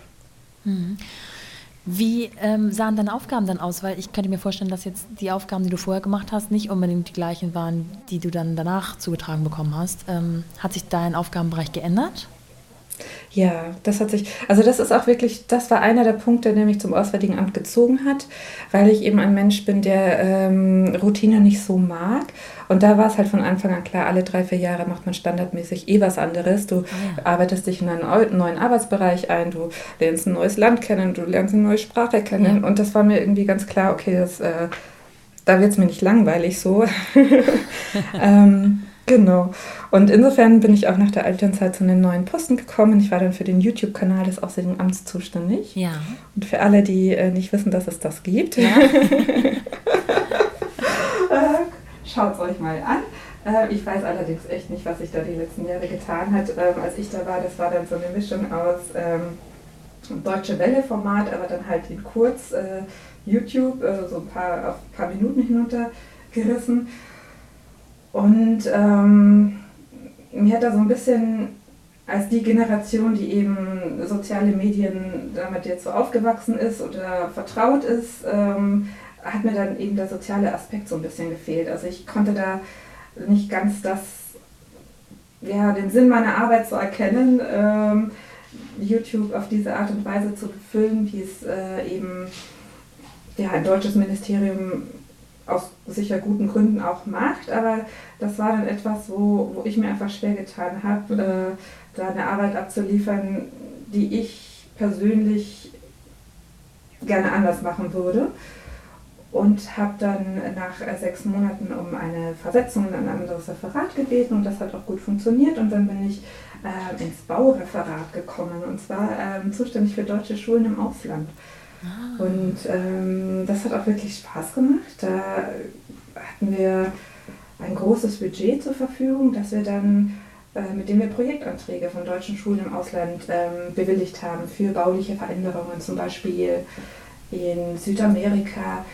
Wie sahen deine Aufgaben dann aus? Weil ich könnte mir vorstellen, dass jetzt die Aufgaben, die du vorher gemacht hast, nicht unbedingt die gleichen waren, die du dann danach zugetragen bekommen hast. Hat sich dein Aufgabenbereich geändert? Ja, das ist auch wirklich, das war einer der Punkte, der mich zum Auswärtigen Amt gezogen hat, weil ich eben ein Mensch bin, der Routine nicht so mag. Und da war es halt von Anfang an klar, alle 3-4 Jahre macht man standardmäßig was anderes. Du arbeitest dich in einen neuen Arbeitsbereich ein, du lernst ein neues Land kennen, du lernst eine neue Sprache kennen. Ja. Und das war mir irgendwie ganz klar, okay, da wird es mir nicht langweilig so. Genau. Und insofern bin ich auch nach der Elternzeit zu einem neuen Posten gekommen. Ich war dann für den YouTube-Kanal des Auswärtigen Amts zuständig. Ja. Und für alle, die nicht wissen, dass es das gibt, schaut es euch mal an. Ich weiß allerdings echt nicht, was sich da die letzten Jahre getan hat. Als ich da war, das war dann so eine Mischung aus Deutsche Welle-Format, aber dann halt in kurz YouTube, so ein paar Minuten hinunter gerissen. Und mir hat da so ein bisschen als die Generation, die eben soziale Medien damit jetzt so aufgewachsen ist oder vertraut ist, hat mir dann eben der soziale Aspekt so ein bisschen gefehlt. Also ich konnte da nicht ganz den Sinn meiner Arbeit so erkennen, YouTube auf diese Art und Weise zu befüllen, wie es eben ein deutsches Ministerium aus sicher guten Gründen auch macht, aber das war dann etwas, wo ich mir einfach schwer getan habe, da eine Arbeit abzuliefern, die ich persönlich gerne anders machen würde. Und habe dann nach 6 Monaten um eine Versetzung in ein anderes Referat gebeten und das hat auch gut funktioniert. Und dann bin ich ins Baureferat gekommen und zwar zuständig für deutsche Schulen im Ausland. Und das hat auch wirklich Spaß gemacht. Da hatten wir ein großes Budget zur Verfügung, das wir dann, mit dem wir Projektanträge von deutschen Schulen im Ausland bewilligt haben für bauliche Veränderungen, zum Beispiel in Südamerika.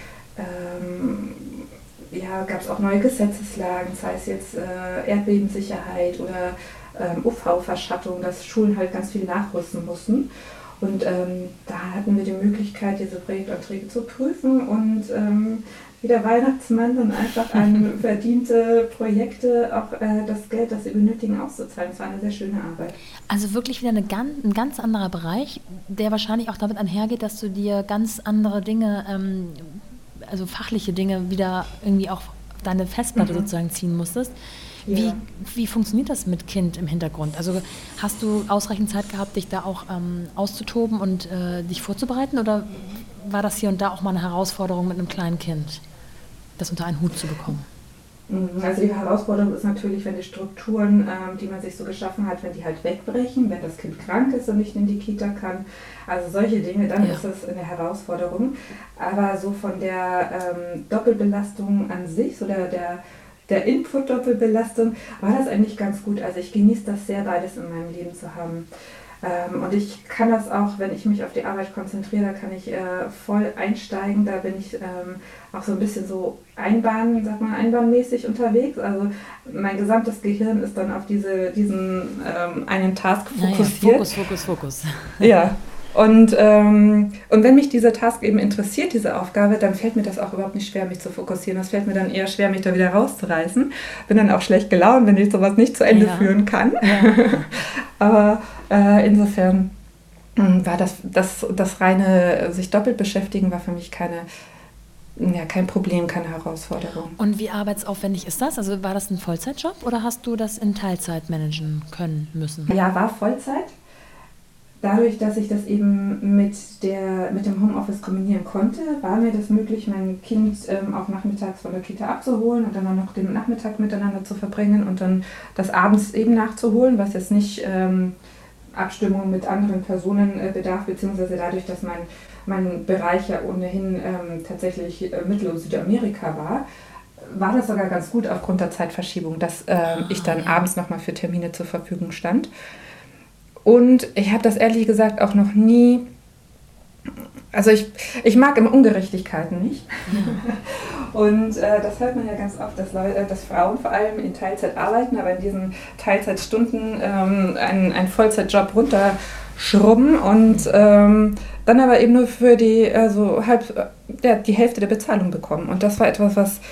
Gab es auch neue Gesetzeslagen, sei es jetzt Erdbebensicherheit oder UV-Verschattung, dass Schulen halt ganz viel nachrüsten mussten. Und da hatten wir die Möglichkeit, diese Projektanträge zu prüfen und wie der Weihnachtsmann dann einfach an verdiente Projekte auch das Geld, das sie benötigen, auszuzahlen. Das war eine sehr schöne Arbeit. Also wirklich wieder ein ganz anderer Bereich, der wahrscheinlich auch damit einhergeht, dass du dir ganz andere Dinge, also fachliche Dinge wieder irgendwie auch auf deine Festplatte sozusagen ziehen musstest. Ja. Wie funktioniert das mit Kind im Hintergrund? Also hast du ausreichend Zeit gehabt, dich da auch auszutoben und dich vorzubereiten oder war das hier und da auch mal eine Herausforderung mit einem kleinen Kind, das unter einen Hut zu bekommen? Also die Herausforderung ist natürlich, wenn die Strukturen, die man sich so geschaffen hat, wenn die halt wegbrechen, wenn das Kind krank ist und nicht in die Kita kann. Also solche Dinge, dann ist das eine Herausforderung. Aber so von der Doppelbelastung an sich, so der Input-Doppelbelastung, war das eigentlich ganz gut. Also ich genieße das sehr, beides in meinem Leben zu haben. Und ich kann das auch, wenn ich mich auf die Arbeit konzentriere, da kann ich voll einsteigen. Da bin ich auch so ein bisschen so einbahnmäßig unterwegs. Also mein gesamtes Gehirn ist dann auf diesen einen Task fokussiert. Fokus. Ja. Und wenn mich dieser Task eben interessiert, diese Aufgabe, dann fällt mir das auch überhaupt nicht schwer, mich zu fokussieren. Das fällt mir dann eher schwer, mich da wieder rauszureißen. Bin dann auch schlecht gelaunt, wenn ich sowas nicht zu Ende führen kann. Ja. Aber insofern war das reine sich doppelt beschäftigen war für mich kein Problem, keine Herausforderung. Und wie arbeitsaufwendig ist das? Also war das ein Vollzeitjob oder hast du das in Teilzeit managen können müssen? Ja, war Vollzeit. Dadurch, dass ich das eben mit dem Homeoffice kombinieren konnte, war mir das möglich, mein Kind auch nachmittags von der Kita abzuholen und dann auch noch den Nachmittag miteinander zu verbringen und dann das abends eben nachzuholen, was jetzt nicht Abstimmung mit anderen Personen bedarf, beziehungsweise dadurch, dass mein Bereich ja ohnehin tatsächlich Mittel- und Südamerika war das sogar ganz gut aufgrund der Zeitverschiebung, dass ich dann abends nochmal für Termine zur Verfügung stand. Und ich habe das ehrlich gesagt auch noch nie, also ich mag immer Ungerechtigkeiten nicht. Ja. Und das hört man ja ganz oft, dass Frauen vor allem in Teilzeit arbeiten, aber in diesen Teilzeitstunden einen Vollzeitjob runterschrubben und dann aber eben nur für die Hälfte der Bezahlung bekommen. Und das war etwas,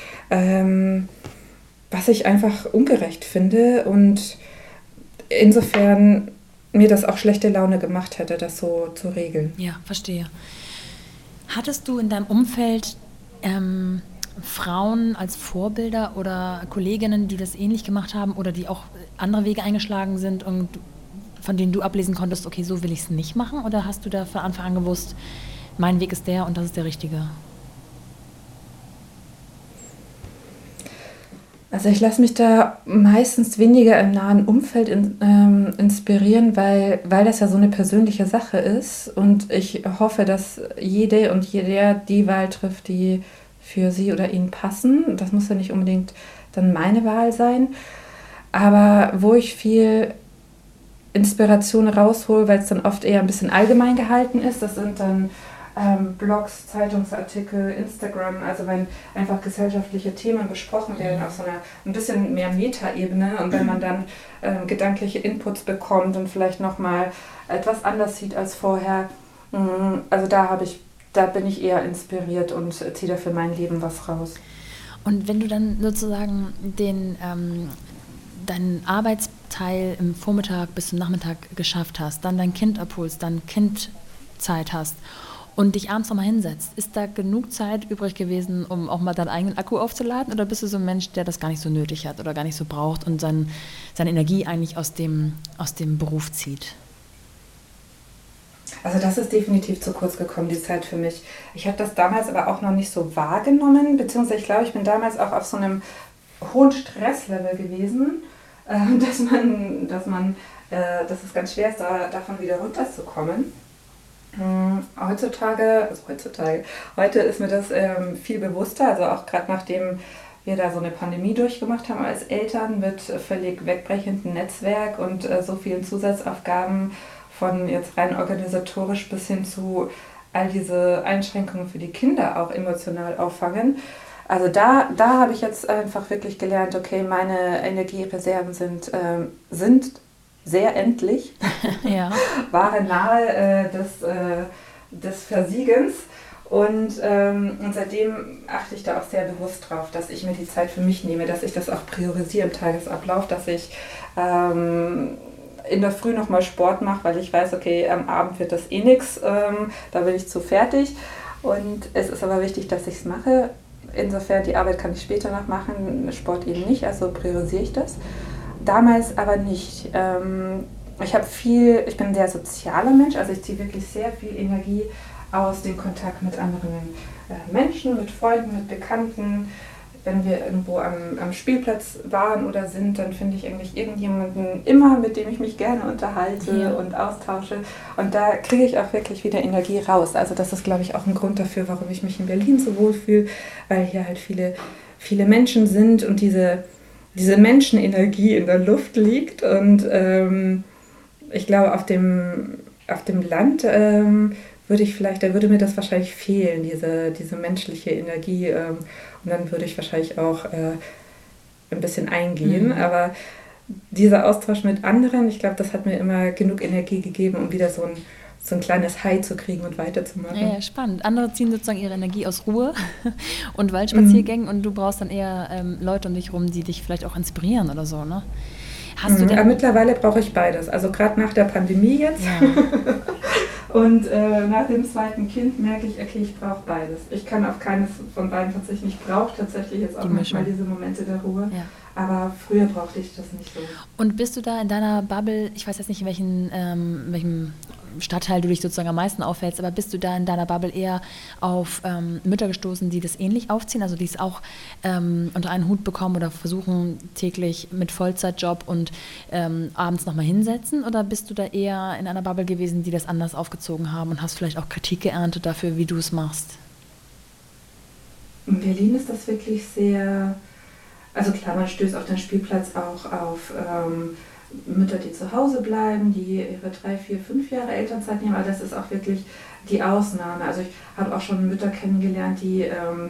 was ich einfach ungerecht finde und insofern mir das auch schlechte Laune gemacht hätte, das so zu regeln. Ja, verstehe. Hattest du in deinem Umfeld Frauen als Vorbilder oder Kolleginnen, die das ähnlich gemacht haben oder die auch andere Wege eingeschlagen sind und von denen du ablesen konntest, okay, so will ich es nicht machen? Oder hast du da von Anfang an gewusst, mein Weg ist der und das ist der richtige? Also ich lasse mich da meistens weniger im nahen Umfeld inspirieren, weil das ja so eine persönliche Sache ist und ich hoffe, dass jede und jeder die Wahl trifft, die für sie oder ihn passen. Das muss ja nicht unbedingt dann meine Wahl sein, aber wo ich viel Inspiration raushole, weil es dann oft eher ein bisschen allgemein gehalten ist, das sind dann Blogs, Zeitungsartikel, Instagram, also wenn einfach gesellschaftliche Themen besprochen werden auf so einer ein bisschen mehr Metaebene und wenn man dann gedankliche Inputs bekommt und vielleicht nochmal etwas anders sieht als vorher, also da bin ich eher inspiriert und ziehe da für mein Leben was raus. Und wenn du dann sozusagen deinen Arbeitsteil im Vormittag bis zum Nachmittag geschafft hast, dann dein Kind abholst, dann Kindzeit hast und dich abends nochmal hinsetzt, ist da genug Zeit übrig gewesen, um auch mal deinen eigenen Akku aufzuladen? Oder bist du so ein Mensch, der das gar nicht so nötig hat oder gar nicht so braucht und seine Energie eigentlich aus dem Beruf zieht? Also das ist definitiv zu kurz gekommen, die Zeit für mich. Ich habe das damals aber auch noch nicht so wahrgenommen, beziehungsweise ich glaube, ich bin damals auch auf so einem hohen Stresslevel gewesen, dass es ganz schwer ist, davon wieder runterzukommen. Heute ist mir das viel bewusster, also auch gerade nachdem wir da so eine Pandemie durchgemacht haben als Eltern mit völlig wegbrechendem Netzwerk und so vielen Zusatzaufgaben von jetzt rein organisatorisch bis hin zu all diese Einschränkungen für die Kinder auch emotional auffangen. Also da habe ich jetzt einfach wirklich gelernt, okay, meine Energiereserven sind sehr endlich, waren nahe des Versiegens und seitdem achte ich da auch sehr bewusst drauf, dass ich mir die Zeit für mich nehme, dass ich das auch priorisiere im Tagesablauf, dass ich in der Früh nochmal Sport mache, weil ich weiß, okay, am Abend wird das eh nichts, da bin ich zu fertig und es ist aber wichtig, dass ich es mache. Insofern, die Arbeit kann ich später noch machen, Sport eben nicht, also priorisiere ich das. Damals aber nicht. Ich bin ein sehr sozialer Mensch, also ich ziehe wirklich sehr viel Energie aus dem Kontakt mit anderen Menschen, mit Freunden, mit Bekannten. Wenn wir irgendwo am Spielplatz waren oder sind, dann finde ich eigentlich irgendjemanden immer, mit dem ich mich gerne unterhalte und austausche. Und da kriege ich auch wirklich wieder Energie raus. Also das ist, glaube ich, auch ein Grund dafür, warum ich mich in Berlin so wohl fühle, weil hier halt viele Menschen sind und diese Menschenenergie in der Luft liegt. Und ich glaube, auf dem Land würde mir das wahrscheinlich fehlen, diese menschliche Energie. Und dann würde ich wahrscheinlich auch ein bisschen eingehen. Aber dieser Austausch mit anderen, ich glaube, das hat mir immer genug Energie gegeben, um wieder so ein kleines High zu kriegen und weiterzumachen. Ja, spannend. Andere ziehen sozusagen ihre Energie aus Ruhe und Waldspaziergängen und du brauchst dann eher Leute um dich rum, die dich vielleicht auch inspirieren oder so, ne? Aber mittlerweile brauche ich beides. Also gerade nach der Pandemie jetzt und nach dem zweiten Kind merke ich, okay, ich brauche beides. Ich kann auf keines von beiden verzichten. Ich brauche tatsächlich jetzt auch manchmal diese Momente der Ruhe. Ja. Aber früher brauchte ich das nicht so. Und bist du da in deiner Bubble, ich weiß jetzt nicht, in welchem Stadtteil du dich sozusagen am meisten aufhältst, aber bist du da in deiner Bubble eher auf Mütter gestoßen, die das ähnlich aufziehen, also die es auch unter einen Hut bekommen oder versuchen täglich mit Vollzeitjob und abends nochmal hinsetzen? Oder bist du da eher in einer Bubble gewesen, die das anders aufgezogen haben und hast vielleicht auch Kritik geerntet dafür, wie du es machst? In Berlin ist das wirklich sehr, also klar, man stößt auf den Spielplatz auch auf Mütter, die zu Hause bleiben, die ihre 3, 4, 5 Jahre Elternzeit nehmen, aber das ist auch wirklich die Ausnahme. Also ich habe auch schon Mütter kennengelernt, die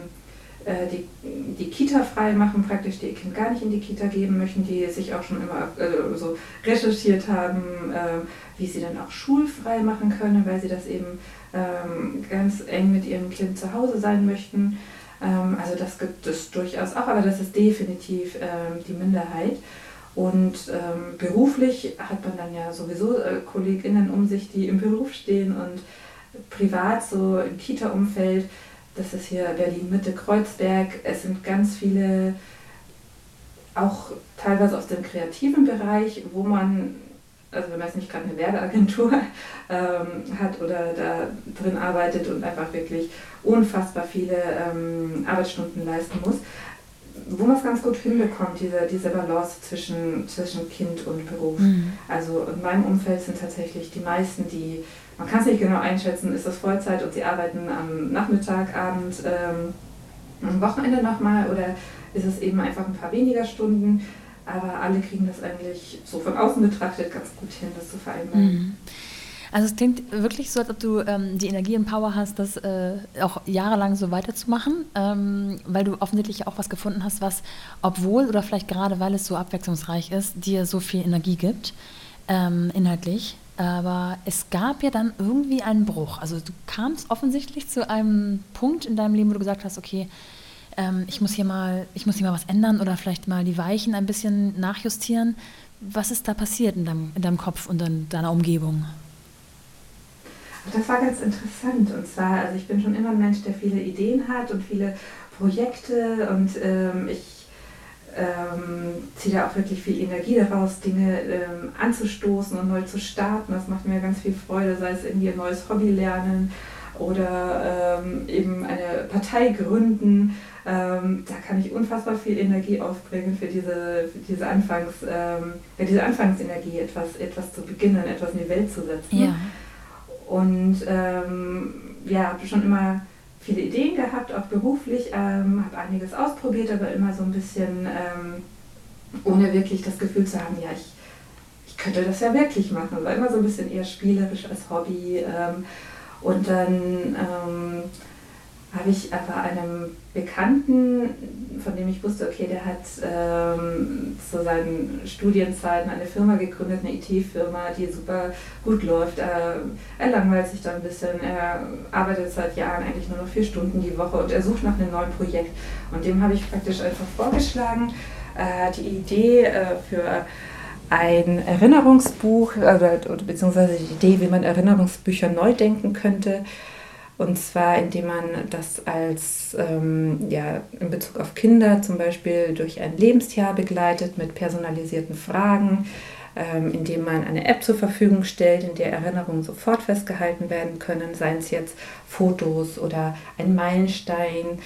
Kita frei machen, praktisch die ihr Kind gar nicht in die Kita geben möchten, die sich auch schon immer so recherchiert haben, wie sie dann auch schulfrei machen können, weil sie das eben ganz eng mit ihrem Kind zu Hause sein möchten. Also das gibt es durchaus auch, aber das ist definitiv die Minderheit. Und beruflich hat man dann ja sowieso KollegInnen um sich, die im Beruf stehen und privat so im Kita-Umfeld, das ist hier Berlin-Mitte, Kreuzberg, es sind ganz viele, auch teilweise aus dem kreativen Bereich, wo man, also wenn man jetzt nicht gerade eine Werbeagentur hat oder da drin arbeitet und einfach wirklich unfassbar viele Arbeitsstunden leisten muss, wo man es ganz gut hinbekommt, diese Balance zwischen Kind und Beruf. Also in meinem Umfeld sind tatsächlich die meisten, man kann es nicht genau einschätzen, ist das Vollzeit und sie arbeiten am Nachmittag, Abend, am Wochenende nochmal oder ist es eben einfach ein paar weniger Stunden, aber alle kriegen das eigentlich so von außen betrachtet ganz gut hin, das zu vereinbaren. Also es klingt wirklich so, als ob du die Energie und Power hast, das auch jahrelang so weiterzumachen, weil du offensichtlich auch was gefunden hast, was, obwohl oder vielleicht gerade weil es so abwechslungsreich ist, dir so viel Energie gibt, inhaltlich. Aber es gab ja dann irgendwie einen Bruch. Also du kamst offensichtlich zu einem Punkt in deinem Leben, wo du gesagt hast, okay, ich muss hier mal was ändern oder vielleicht mal die Weichen ein bisschen nachjustieren. Was ist da passiert in deinem Kopf und in deiner Umgebung? Das war ganz interessant. Und zwar, also ich bin schon immer ein Mensch, der viele Ideen hat und viele Projekte und ich ziehe da auch wirklich viel Energie daraus, Dinge anzustoßen und neu zu starten. Das macht mir ganz viel Freude, sei es irgendwie ein neues Hobby lernen oder eben eine Partei gründen. Da kann ich unfassbar viel Energie aufbringen für diese Anfangsenergie, etwas zu beginnen, etwas in die Welt zu setzen. Ja. Und habe schon immer viele Ideen gehabt, auch beruflich, habe einiges ausprobiert, aber immer so ein bisschen ohne wirklich das Gefühl zu haben, ja, ich könnte das ja wirklich machen. War immer so ein bisschen eher spielerisch als Hobby. Und dann habe ich aber einem Bekannten, von dem ich wusste, okay, der hat zu seinen Studienzeiten eine Firma gegründet, eine IT-Firma, die super gut läuft. Er langweilt sich da ein bisschen, er arbeitet seit Jahren eigentlich nur noch 4 Stunden die Woche und er sucht nach einem neuen Projekt. Und dem habe ich praktisch einfach vorgeschlagen, die Idee für ein Erinnerungsbuch, beziehungsweise die Idee, wie man Erinnerungsbücher neu denken könnte. Und zwar, indem man das als in Bezug auf Kinder zum Beispiel durch ein Lebensjahr begleitet mit personalisierten Fragen, indem man eine App zur Verfügung stellt, in der Erinnerungen sofort festgehalten werden können, seien es jetzt Fotos oder ein Meilenstein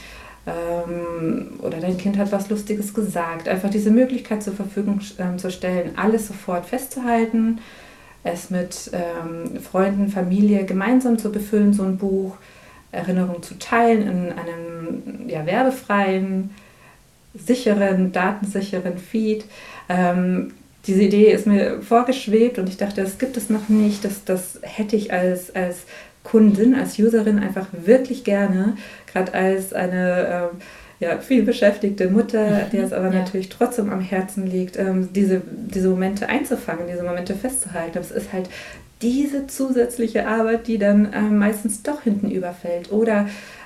oder dein Kind hat was Lustiges gesagt. Einfach diese Möglichkeit zur Verfügung zu stellen, alles sofort festzuhalten, es mit Freunden, Familie gemeinsam zu befüllen, so ein Buch, Erinnerungen zu teilen in einem werbefreien, sicheren, datensicheren Feed. Diese Idee ist mir vorgeschwebt und ich dachte, das gibt es noch nicht. Das hätte ich als Kundin, als Userin einfach wirklich gerne, gerade als eine viel beschäftigte Mutter, der es aber natürlich trotzdem am Herzen liegt, diese Momente einzufangen, diese Momente festzuhalten. Aber es ist halt diese zusätzliche Arbeit, die dann meistens doch hinten überfällt. Oder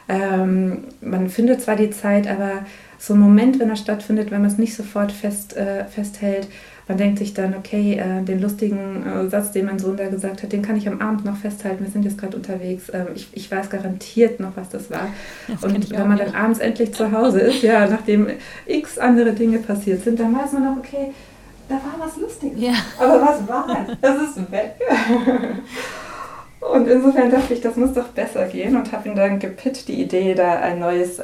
man findet zwar die Zeit, aber so ein Moment, wenn er stattfindet, wenn man es nicht sofort festhält, man denkt sich dann, okay, den lustigen Satz, den mein Sohn da gesagt hat, den kann ich am Abend noch festhalten, wir sind jetzt gerade unterwegs, ich weiß garantiert noch, was das war. Und wenn man dann abends endlich zu Hause ist, nachdem x andere Dinge passiert sind, dann weiß man noch, okay, da war was Lustiges. Ja. Aber was war es? Das ist weg. Und insofern dachte ich, das muss doch besser gehen und habe ihn dann gepitcht, die Idee, da ein neues...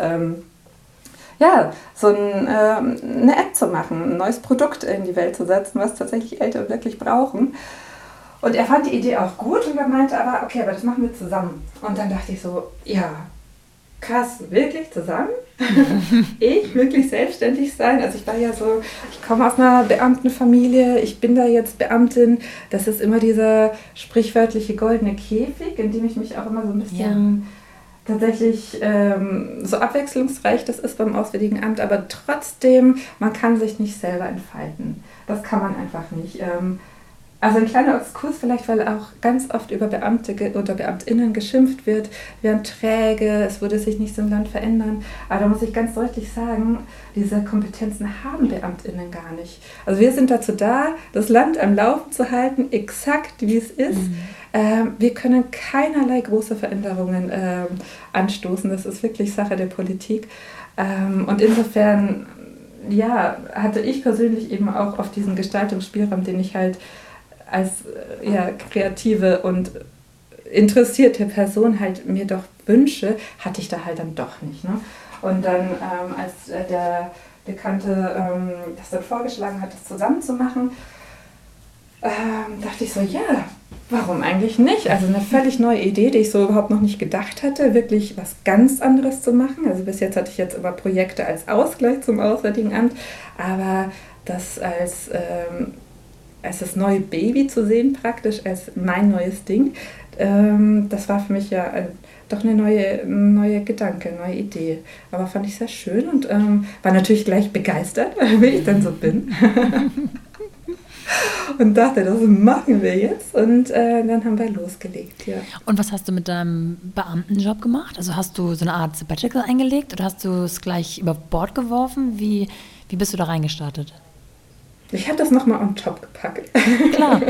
eine App zu machen, ein neues Produkt in die Welt zu setzen, was tatsächlich Eltern wirklich brauchen. Und er fand die Idee auch gut und er meinte aber, okay, aber das machen wir zusammen. Und dann dachte ich so, ja, krass, wirklich zusammen? Ich wirklich selbstständig sein? Also ich komme aus einer Beamtenfamilie, ich bin da jetzt Beamtin. Das ist immer dieser sprichwörtliche goldene Käfig, in dem ich mich auch immer so ein bisschen... tatsächlich so abwechslungsreich das ist beim Auswärtigen Amt, aber trotzdem, man kann sich nicht selber entfalten. Das kann man einfach nicht. Also ein kleiner Exkurs vielleicht, weil auch ganz oft über Beamte oder BeamtInnen geschimpft wird, wir werden träge, es würde sich nichts im Land verändern. Aber da muss ich ganz deutlich sagen, diese Kompetenzen haben BeamtInnen gar nicht. Also wir sind dazu da, das Land am Laufen zu halten, exakt wie es ist. Wir können keinerlei große Veränderungen anstoßen. Das ist wirklich Sache der Politik. Und insofern, hatte ich persönlich eben auch auf diesen Gestaltungsspielraum, den ich halt als kreative und interessierte Person halt mir doch wünsche, hatte ich da halt dann doch nicht. Ne? Und dann, als der Bekannte das dann vorgeschlagen hat, das zusammen zu machen, dachte ich so, warum eigentlich nicht? Also eine völlig neue Idee, die ich so überhaupt noch nicht gedacht hatte, wirklich was ganz anderes zu machen. Also bis jetzt hatte ich jetzt immer Projekte als Ausgleich zum Auswärtigen Amt, aber das als als das neue Baby zu sehen praktisch, als mein neues Ding, das war für mich ja doch eine neue Gedanke, neue Idee. Aber fand ich sehr schön und war natürlich gleich begeistert, wie ich dann so bin. Und dachte, das machen wir jetzt. Und dann haben wir losgelegt, ja. Und was hast du mit deinem Beamtenjob gemacht? Also hast du so eine Art Sabbatical eingelegt oder hast du es gleich über Bord geworfen? Wie bist du da reingestartet? Ich habe das nochmal on top gepackt. Klar.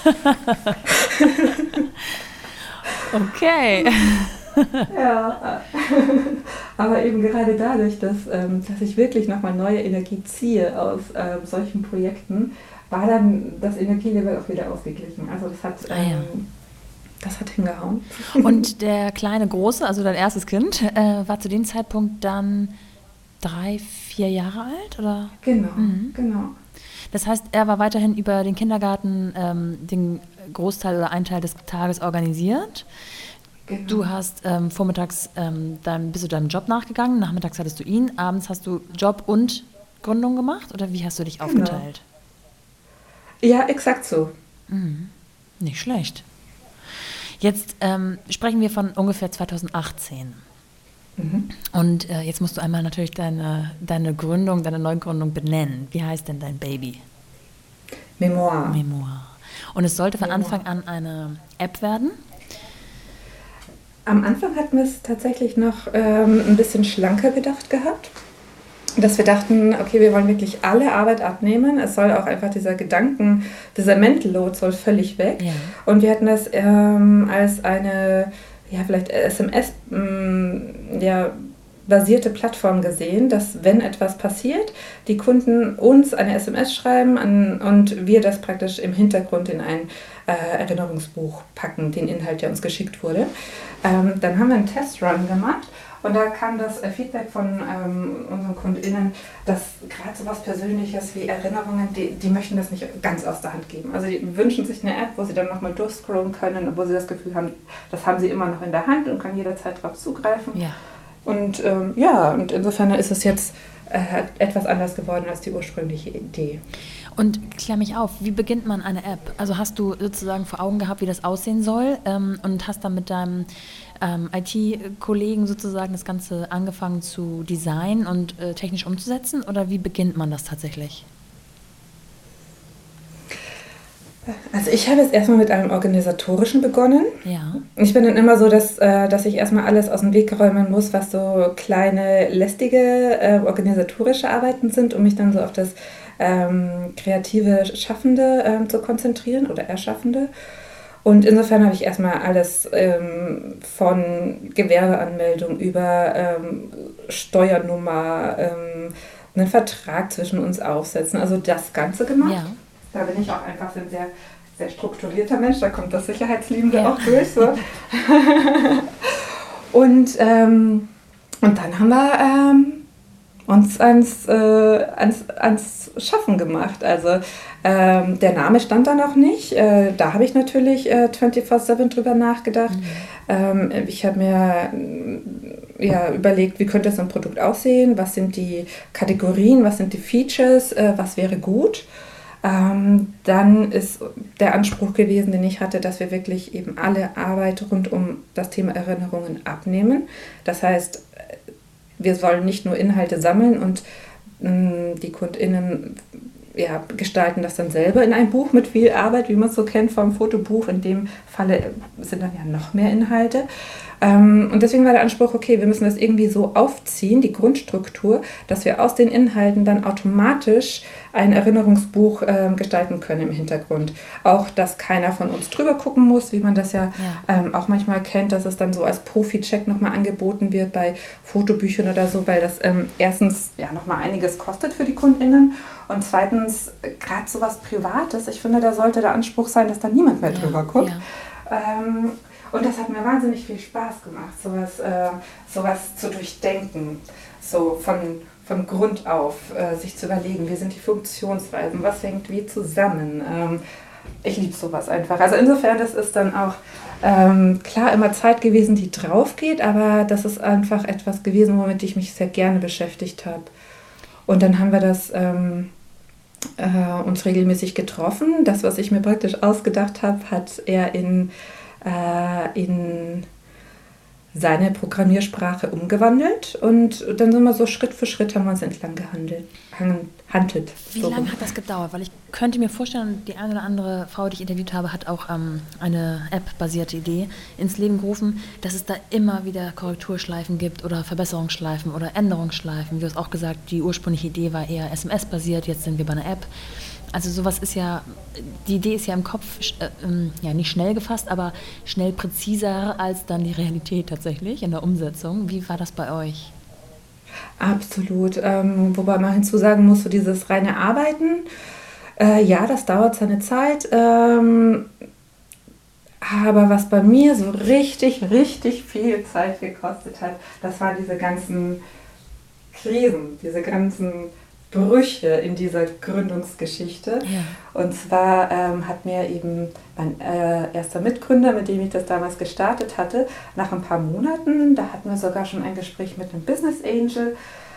Okay. Ja, aber eben gerade dadurch, dass ich wirklich nochmal neue Energie ziehe aus solchen Projekten, war dann das Energielevel auch wieder ausgeglichen. Also das hat hingehauen. Und der kleine Große, also dein erstes Kind, war zu dem Zeitpunkt dann 3, 4 Jahre alt, oder? Genau, genau. Das heißt, er war weiterhin über den Kindergarten den Großteil oder einen Teil des Tages organisiert. Genau. Du hast vormittags bist du deinem Job nachgegangen, nachmittags hattest du ihn, abends hast du Job und Gründung gemacht, oder wie hast du dich aufgeteilt? Ja, exakt so. Nicht schlecht. Jetzt sprechen wir von ungefähr 2018. Und jetzt musst du einmal natürlich deine Gründung, deine Neugründung benennen. Wie heißt denn dein Baby? Memoir. Und es sollte von Anfang an eine App werden? Am Anfang hatten wir es tatsächlich noch ein bisschen schlanker gedacht gehabt. Dass wir dachten, okay, wir wollen wirklich alle Arbeit abnehmen. Es soll auch einfach dieser Mental Load soll völlig weg. Ja. Und wir hatten das als eine, vielleicht SMS basierte Plattform gesehen, dass wenn etwas passiert, die Kunden uns eine SMS schreiben und wir das praktisch im Hintergrund in ein Erinnerungsbuch packen, den Inhalt, der uns geschickt wurde. Dann haben wir einen Testrun gemacht. Und da kam das Feedback von unseren KundInnen, dass gerade so was Persönliches wie Erinnerungen, die möchten das nicht ganz aus der Hand geben. Also die wünschen sich eine App, wo sie dann nochmal durchscrollen können und wo sie das Gefühl haben, das haben sie immer noch in der Hand und können jederzeit darauf zugreifen. Ja. Und und insofern ist es jetzt etwas anders geworden als die ursprüngliche Idee. Und klär mich auf, wie beginnt man eine App? Also hast du sozusagen vor Augen gehabt, wie das aussehen soll und hast dann mit deinem IT-Kollegen sozusagen das Ganze angefangen zu designen und technisch umzusetzen? Oder wie beginnt man das tatsächlich? Also ich habe jetzt erstmal mit einem Organisatorischen begonnen. Ja. Ich bin dann immer so, dass ich erstmal alles aus dem Weg räumen muss, was so kleine, lästige, organisatorische Arbeiten sind, um mich dann so auf das kreative Schaffende zu konzentrieren oder Erschaffende. Und insofern habe ich erstmal alles von Gewerbeanmeldung über Steuernummer, einen Vertrag zwischen uns aufsetzen, also das Ganze gemacht. Ja. Da bin ich auch einfach ein sehr, sehr strukturierter Mensch, da kommt das Sicherheitsliebende auch durch. So. Und dann haben wir uns ans Schaffen gemacht. Also der Name stand da noch nicht. Da habe ich natürlich 24/7 drüber nachgedacht. Ich habe mir überlegt, wie könnte so ein Produkt aussehen, was sind die Kategorien, was sind die Features, was wäre gut. Dann ist der Anspruch gewesen, den ich hatte, dass wir wirklich eben alle Arbeit rund um das Thema Erinnerungen abnehmen. Das heißt, wir sollen nicht nur Inhalte sammeln und die KundInnen gestalten das dann selber in ein Buch mit viel Arbeit, wie man es so kennt vom Fotobuch. In dem Falle sind dann ja noch mehr Inhalte. Und deswegen war der Anspruch, okay, wir müssen das irgendwie so aufziehen, die Grundstruktur, dass wir aus den Inhalten dann automatisch ein Erinnerungsbuch gestalten können im Hintergrund. Auch, dass keiner von uns drüber gucken muss, wie man das auch manchmal kennt, dass es dann so als Profi-Check nochmal angeboten wird bei Fotobüchern oder so, weil das erstens nochmal einiges kostet für die KundInnen und zweitens gerade so was Privates. Ich finde, da sollte der Anspruch sein, dass da niemand mehr drüber guckt. Ja. Und das hat mir wahnsinnig viel Spaß gemacht, sowas zu durchdenken, so von Grund auf sich zu überlegen, wie sind die Funktionsweisen, was hängt wie zusammen. Ich liebe sowas einfach. Also insofern, das ist dann auch klar immer Zeit gewesen, die drauf geht, aber das ist einfach etwas gewesen, womit ich mich sehr gerne beschäftigt habe. Und dann haben wir das uns regelmäßig getroffen. Das, was ich mir praktisch ausgedacht habe, hat er in seine Programmiersprache umgewandelt und dann sind wir so Schritt für Schritt haben wir uns entlang gehandelt. Wie lange hat das gedauert? Weil ich könnte mir vorstellen, die eine oder andere Frau, die ich interviewt habe, hat auch eine App-basierte Idee ins Leben gerufen, dass es da immer wieder Korrekturschleifen gibt oder Verbesserungsschleifen oder Änderungsschleifen. Wie du hast auch gesagt, die ursprüngliche Idee war eher SMS-basiert, jetzt sind wir bei einer App. Also sowas ist ja, die Idee ist ja im Kopf nicht schnell gefasst, aber schnell präziser als dann die Realität tatsächlich in der Umsetzung. Wie war das bei euch? Absolut. Wobei man hinzusagen muss, so dieses reine Arbeiten, ja, das dauert seine Zeit. Aber was bei mir so richtig, richtig viel Zeit gekostet hat, das waren diese ganzen Krisen, diese ganzen Brüche in dieser Gründungsgeschichte. Ja. Und zwar hat mir eben mein erster Mitgründer, mit dem ich das damals gestartet hatte, nach ein paar Monaten, da hatten wir sogar schon ein Gespräch mit einem Business Angel,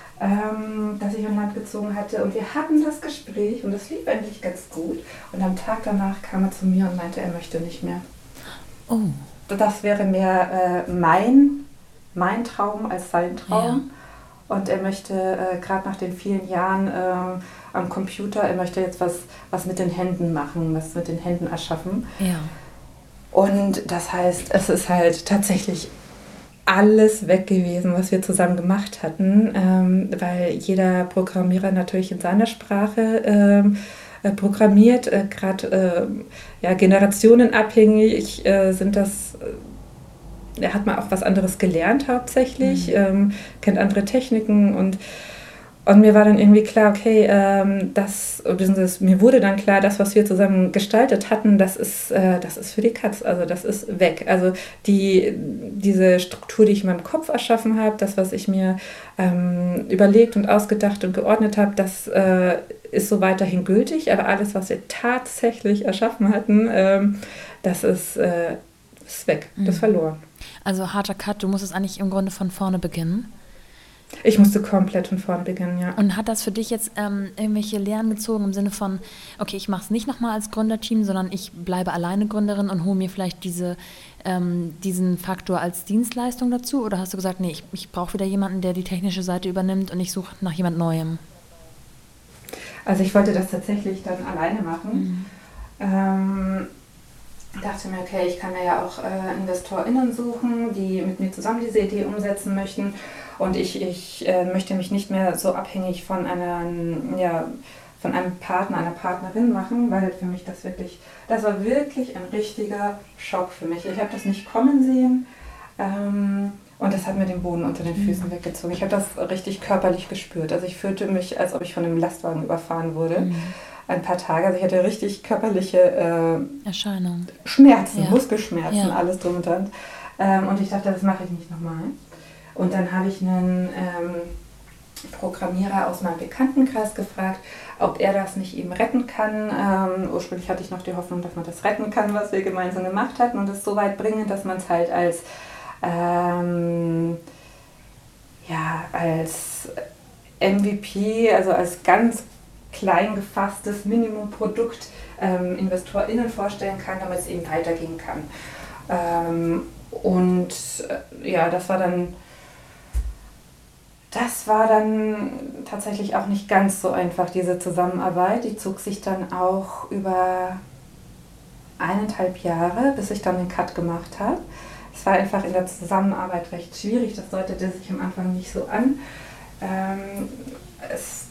das ich an Land gezogen hatte. Und wir hatten das Gespräch und das lief eigentlich ganz gut. Und am Tag danach kam er zu mir und meinte, er möchte nicht mehr. Oh. Das wäre mehr mein Traum als sein Traum. Ja. Und er möchte, gerade nach den vielen Jahren am Computer, er möchte jetzt was mit den Händen machen, was mit den Händen erschaffen. Ja. Und das heißt, es ist halt tatsächlich alles weg gewesen, was wir zusammen gemacht hatten, weil jeder Programmierer natürlich in seiner Sprache programmiert, gerade generationenabhängig sind das. Er hat mal auch was anderes gelernt hauptsächlich, kennt andere Techniken und mir war dann irgendwie klar, okay, mir wurde dann klar, das, was wir zusammen gestaltet hatten, das ist für die Katz, also das ist weg. Also diese Struktur, die ich in meinem Kopf erschaffen habe, das, was ich mir überlegt und ausgedacht und geordnet habe, das ist so weiterhin gültig, aber alles, was wir tatsächlich erschaffen hatten, das ist weg, das ist verloren. Also harter Cut, du musstest eigentlich im Grunde von vorne beginnen. Ich musste komplett von vorne beginnen, ja. Und hat das für dich jetzt irgendwelche Lehren gezogen im Sinne von, okay, ich mache es nicht nochmal als Gründerteam, sondern ich bleibe alleine Gründerin und hole mir vielleicht diesen Faktor als Dienstleistung dazu? Oder hast du gesagt, nee, ich brauche wieder jemanden, der die technische Seite übernimmt und ich suche nach jemand Neuem? Also ich wollte das tatsächlich dann alleine machen. Dachte mir, okay, ich kann mir ja auch InvestorInnen suchen, die mit mir zusammen diese Idee umsetzen möchten. Und ich möchte mich nicht mehr so abhängig von einem Partner, einer Partnerin machen, weil für mich das war wirklich ein richtiger Schock für mich. Ich habe das nicht kommen sehen und das hat mir den Boden unter den Füßen weggezogen. Ich habe das richtig körperlich gespürt. Also ich fühlte mich, als ob ich von einem Lastwagen überfahren wurde. Ein paar Tage, also ich hatte richtig körperliche Erscheinungen. Schmerzen, Muskelschmerzen, alles drum und dran. Und ich dachte, das mache ich nicht nochmal. Und dann habe ich einen Programmierer aus meinem Bekanntenkreis gefragt, ob er das nicht eben retten kann. Ursprünglich hatte ich noch die Hoffnung, dass man das retten kann, was wir gemeinsam gemacht hatten und es so weit bringen, dass man es halt als MVP, also als ganz klein gefasstes Minimumprodukt InvestorInnen vorstellen kann, damit es eben weitergehen kann. Das war dann tatsächlich auch nicht ganz so einfach, diese Zusammenarbeit. Die zog sich dann auch über 1,5 Jahre, bis ich dann den Cut gemacht habe. Es war einfach in der Zusammenarbeit recht schwierig, das deutete sich am Anfang nicht so an. Es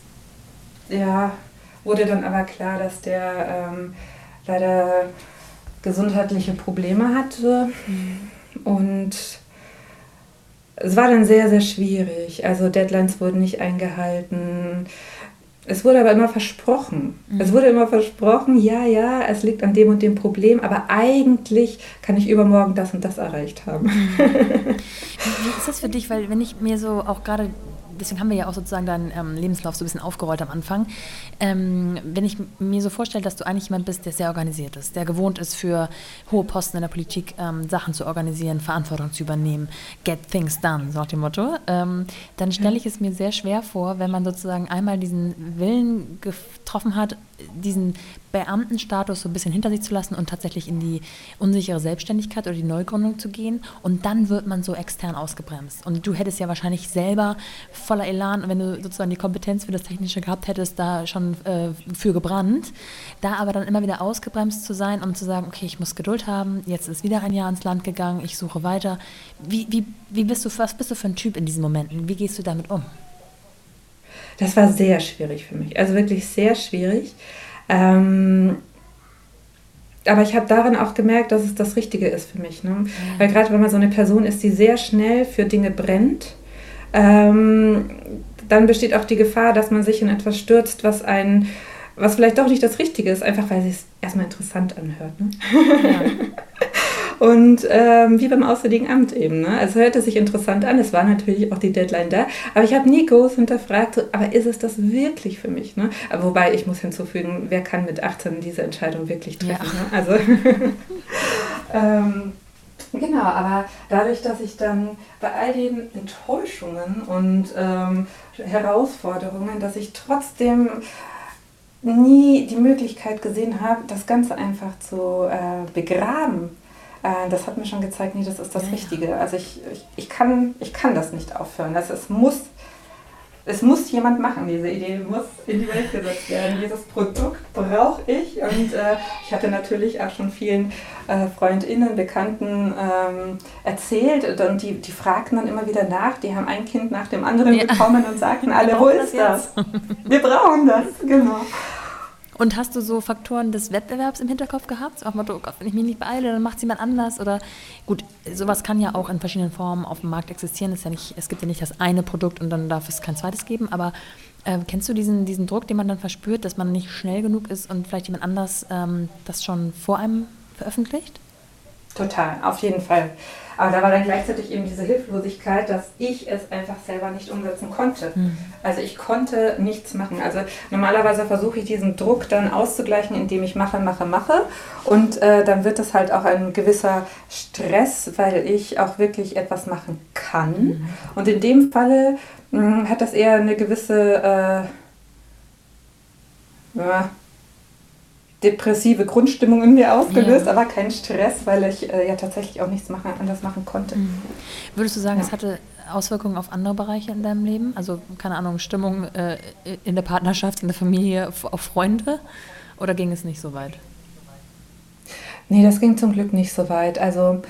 wurde dann aber klar, dass der leider gesundheitliche Probleme hatte und es war dann sehr, sehr schwierig. Also Deadlines wurden nicht eingehalten. Es wurde aber immer versprochen. Es wurde immer versprochen, ja, es liegt an dem und dem Problem, aber eigentlich kann ich übermorgen das und das erreicht haben. Wie ist das für dich? Weil wenn ich mir so auch gerade deswegen haben wir ja auch sozusagen deinen Lebenslauf so ein bisschen aufgerollt am Anfang. Wenn ich mir so vorstelle, dass du eigentlich jemand bist, der sehr organisiert ist, der gewohnt ist, für hohe Posten in der Politik Sachen zu organisieren, Verantwortung zu übernehmen, get things done, so nach dem Motto, dann stelle ich es mir sehr schwer vor, wenn man sozusagen einmal diesen Willen getroffen hat, diesen Beamtenstatus so ein bisschen hinter sich zu lassen und tatsächlich in die unsichere Selbstständigkeit oder die Neugründung zu gehen, und dann wird man so extern ausgebremst. Und du hättest ja wahrscheinlich selber voller Elan, wenn du sozusagen die Kompetenz für das Technische gehabt hättest, da schon für gebrannt. Da aber dann immer wieder ausgebremst zu sein und zu sagen, okay, ich muss Geduld haben, jetzt ist wieder ein Jahr ins Land gegangen, ich suche weiter. Was bist du für ein Typ in diesen Momenten? Wie gehst du damit um? Das war sehr schwierig für mich, also wirklich sehr schwierig. Aber ich habe darin auch gemerkt, dass es das Richtige ist für mich. Ne? Weil gerade wenn man so eine Person ist, die sehr schnell für Dinge brennt, dann besteht auch die Gefahr, dass man sich in etwas stürzt, was vielleicht doch nicht das Richtige ist, einfach weil es sich erstmal interessant anhört. Ne? Ja. Und wie beim Auswärtigen Amt eben. Ne? Also hörte sich interessant an, es war natürlich auch die Deadline da, aber ich habe nie groß hinterfragt, so, aber ist es das wirklich für mich? Ne? Aber wobei, ich muss hinzufügen, wer kann mit 18 diese Entscheidung wirklich treffen? Ja. Ne? Also genau, aber dadurch, dass ich dann bei all den Enttäuschungen und Herausforderungen, dass ich trotzdem nie die Möglichkeit gesehen habe, das Ganze einfach zu begraben. Das hat mir schon gezeigt, nee, das ist das Richtige. Also ich kann das nicht aufhören. Also es muss jemand machen, diese Idee muss in die Welt gesetzt werden. Dieses Produkt brauche ich. Und ich hatte natürlich auch schon vielen FreundInnen, Bekannten erzählt. Und die fragten dann immer wieder nach. Die haben ein Kind nach dem anderen bekommen und sagten alle, wo ist das? Wir brauchen das, genau. Und hast du so Faktoren des Wettbewerbs im Hinterkopf gehabt? So auf dem Motto, oh Gott, wenn ich mich nicht beeile, dann macht es jemand anders. Oder gut, sowas kann ja auch in verschiedenen Formen auf dem Markt existieren. Es gibt ja nicht das eine Produkt und dann darf es kein zweites geben. Aber kennst du diesen Druck, den man dann verspürt, dass man nicht schnell genug ist und vielleicht jemand anders das schon vor einem veröffentlicht? Total, auf jeden Fall. Aber da war dann gleichzeitig eben diese Hilflosigkeit, dass ich es einfach selber nicht umsetzen konnte. Also ich konnte nichts machen. Also normalerweise versuche ich diesen Druck dann auszugleichen, indem ich mache. Und dann wird es halt auch ein gewisser Stress, weil ich auch wirklich etwas machen kann. Und in dem Falle hat das eher eine gewisse depressive Grundstimmung in mir ausgelöst, aber kein Stress, weil ich ja tatsächlich auch nichts anders machen konnte. Würdest du sagen, es hatte Auswirkungen auf andere Bereiche in deinem Leben? Also, keine Ahnung, Stimmung in der Partnerschaft, in der Familie, auf Freunde? Oder ging es nicht so weit? Nee, das ging zum Glück nicht so weit. Also,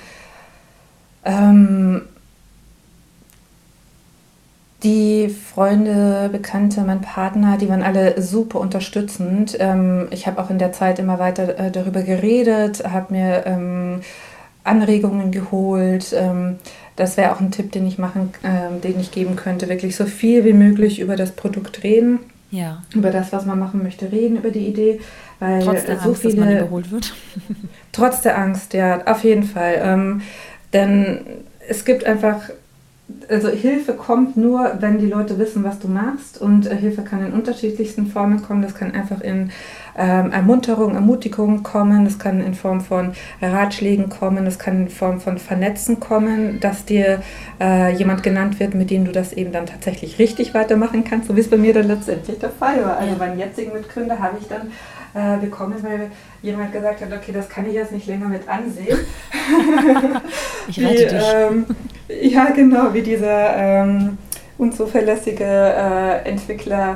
die Freunde, Bekannte, mein Partner, die waren alle super unterstützend. Ich habe auch in der Zeit immer weiter darüber geredet, habe mir Anregungen geholt. Das wäre auch ein Tipp, den ich geben könnte. Wirklich so viel wie möglich über das Produkt reden. Ja. Über das, was man machen möchte, reden, über die Idee. Weil trotz der Angst, dass man überholt wird? Trotz der Angst, ja, auf jeden Fall. Denn es gibt einfach... Also Hilfe kommt nur, wenn die Leute wissen, was du machst, und Hilfe kann in unterschiedlichsten Formen kommen. Das kann einfach in Ermunterung, Ermutigung kommen, das kann in Form von Ratschlägen kommen, das kann in Form von Vernetzen kommen, dass dir jemand genannt wird, mit dem du das eben dann tatsächlich richtig weitermachen kannst, so wie es bei mir dann letztendlich der Fall war. Also meinen jetzigen Mitgründer habe ich dann bekommen, weil jemand gesagt hat, okay, das kann ich jetzt nicht länger mit ansehen. Ich rette dich. Ja, genau, wie dieser unzuverlässige Entwickler,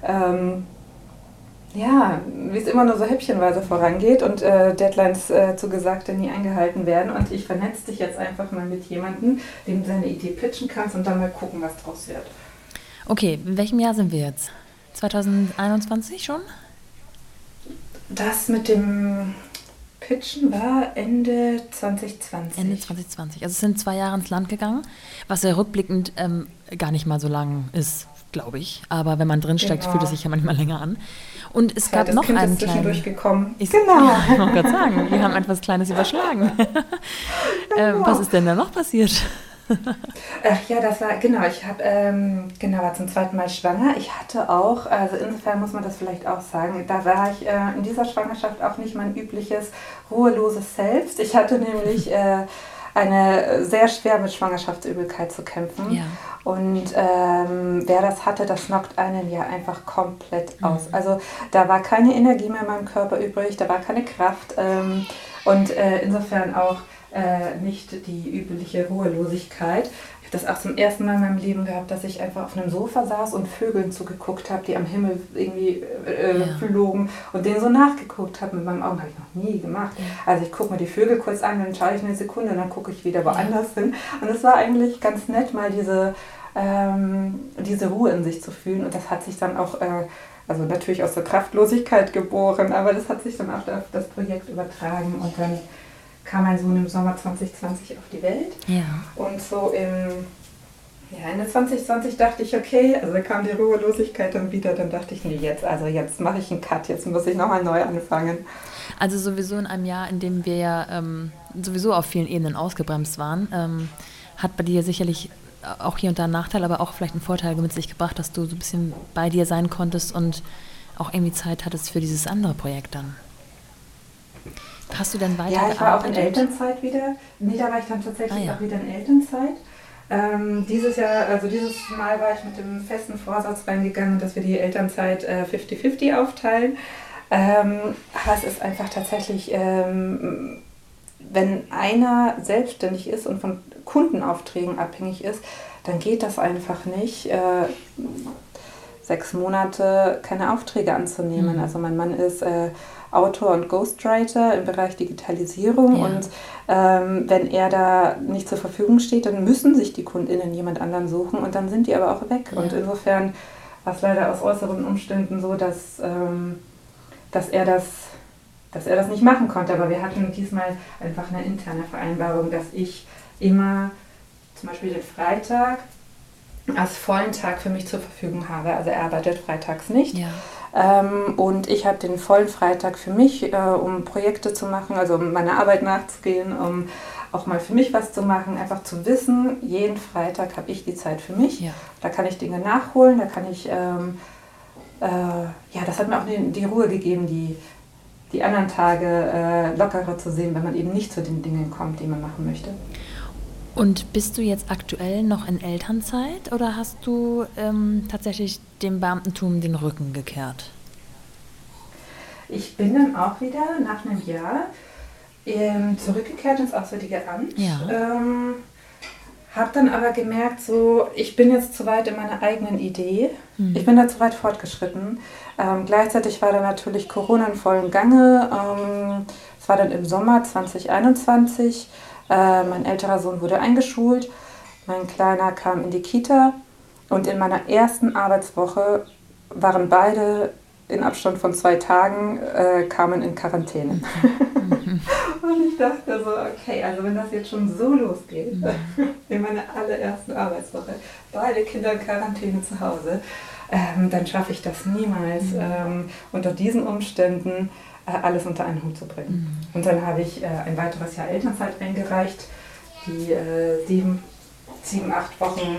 wie es immer nur so häppchenweise vorangeht und Deadlines zugesagte nie eingehalten werden. Und ich vernetze dich jetzt einfach mal mit jemandem, dem du seine Idee pitchen kannst und dann mal gucken, was draus wird. Okay, in welchem Jahr sind wir jetzt? 2021 schon? Das mit dem Pitchen war Ende 2020. Ende 2020. Also es sind 2 Jahre ins Land gegangen, was ja rückblickend gar nicht mal so lang ist, glaube ich. Aber wenn man drinsteckt, fühlt es sich ja manchmal länger an. Und es gab noch einen kleinen... Durchgekommen. Genau. Ich wollte gerade sagen, wir haben etwas Kleines überschlagen. Was ist denn da noch passiert? Ach ja, das war, genau, war zum zweiten Mal schwanger. Ich hatte auch, also insofern muss man das vielleicht auch sagen, da war ich in dieser Schwangerschaft auch nicht mein übliches ruheloses Selbst. Ich hatte nämlich eine sehr schwer mit Schwangerschaftsübelkeit zu kämpfen. Ja. Und wer das hatte, das knockt einen ja einfach komplett aus. Also da war keine Energie mehr in meinem Körper übrig, da war keine Kraft und insofern auch nicht die übliche Ruhelosigkeit. Ich habe das auch zum ersten Mal in meinem Leben gehabt, dass ich einfach auf einem Sofa saß und Vögeln zugeguckt habe, die am Himmel irgendwie flogen und denen so nachgeguckt habe mit meinen Augen. Habe ich noch nie gemacht. Ja. Also ich gucke mir die Vögel kurz an, dann schaue ich eine Sekunde und dann gucke ich wieder woanders hin. Und es war eigentlich ganz nett, mal diese Ruhe in sich zu fühlen. Und das hat sich dann auch, also natürlich aus der Kraftlosigkeit geboren, aber das hat sich dann auch auf das Projekt übertragen. Und dann kam mein Sohn im Sommer 2020 auf die Welt. Ja. Und so Ende 2020 dachte ich, okay, also da kam die Ruhelosigkeit dann wieder, dann dachte ich, nee, jetzt mache ich einen Cut, jetzt muss ich nochmal neu anfangen. Also sowieso in einem Jahr, in dem wir ja sowieso auf vielen Ebenen ausgebremst waren, hat bei dir sicherlich auch hier und da einen Nachteil, aber auch vielleicht einen Vorteil mit sich gebracht, dass du so ein bisschen bei dir sein konntest und auch irgendwie Zeit hattest für dieses andere Projekt dann. Hast du denn weiter Ja, ich war auch in Elternzeit wieder. Nee, da war ich dann tatsächlich auch wieder in Elternzeit. Dieses Mal war ich mit dem festen Vorsatz reingegangen, dass wir die Elternzeit 50-50 aufteilen. Aber es ist einfach tatsächlich, wenn einer selbstständig ist und von Kundenaufträgen abhängig ist, dann geht das einfach nicht, 6 Monate keine Aufträge anzunehmen. Also mein Mann ist Autor und Ghostwriter im Bereich Digitalisierung und wenn er da nicht zur Verfügung steht, dann müssen sich die KundInnen jemand anderen suchen und dann sind die aber auch weg. Ja. Und insofern war es leider aus äußeren Umständen so, dass er das nicht machen konnte. Aber wir hatten diesmal einfach eine interne Vereinbarung, dass ich immer zum Beispiel den Freitag als vollen Tag für mich zur Verfügung habe. Also er arbeitet freitags nicht. Ja. Und ich habe den vollen Freitag für mich, um Projekte zu machen, also um meiner Arbeit nachzugehen, um auch mal für mich was zu machen, einfach zu wissen, jeden Freitag habe ich die Zeit für mich. Ja. Da kann ich Dinge nachholen, da kann ich, das hat mir auch die Ruhe gegeben, die anderen Tage lockerer zu sehen, wenn man eben nicht zu den Dingen kommt, die man machen möchte. Und bist du jetzt aktuell noch in Elternzeit oder hast du tatsächlich dem Beamtentum den Rücken gekehrt? Ich bin dann auch wieder nach einem Jahr zurückgekehrt ins Auswärtige Amt. Ja. Habe dann aber gemerkt, so, ich bin jetzt zu weit in meiner eigenen Idee. Ich bin da zu weit fortgeschritten. Gleichzeitig war dann natürlich Corona in vollem Gange. Es war dann im Sommer 2021. Mein älterer Sohn wurde eingeschult, mein Kleiner kam in die Kita und in meiner ersten Arbeitswoche waren beide in Abstand von 2 Tagen, kamen in Quarantäne. Und ich dachte so, okay, also wenn das jetzt schon so losgeht, in meiner allerersten Arbeitswoche, beide Kinder in Quarantäne zu Hause, dann schaffe ich das niemals unter diesen Umständen alles unter einen Hut zu bringen. Und dann habe ich ein weiteres Jahr Elternzeit eingereicht, die 7-8 Wochen,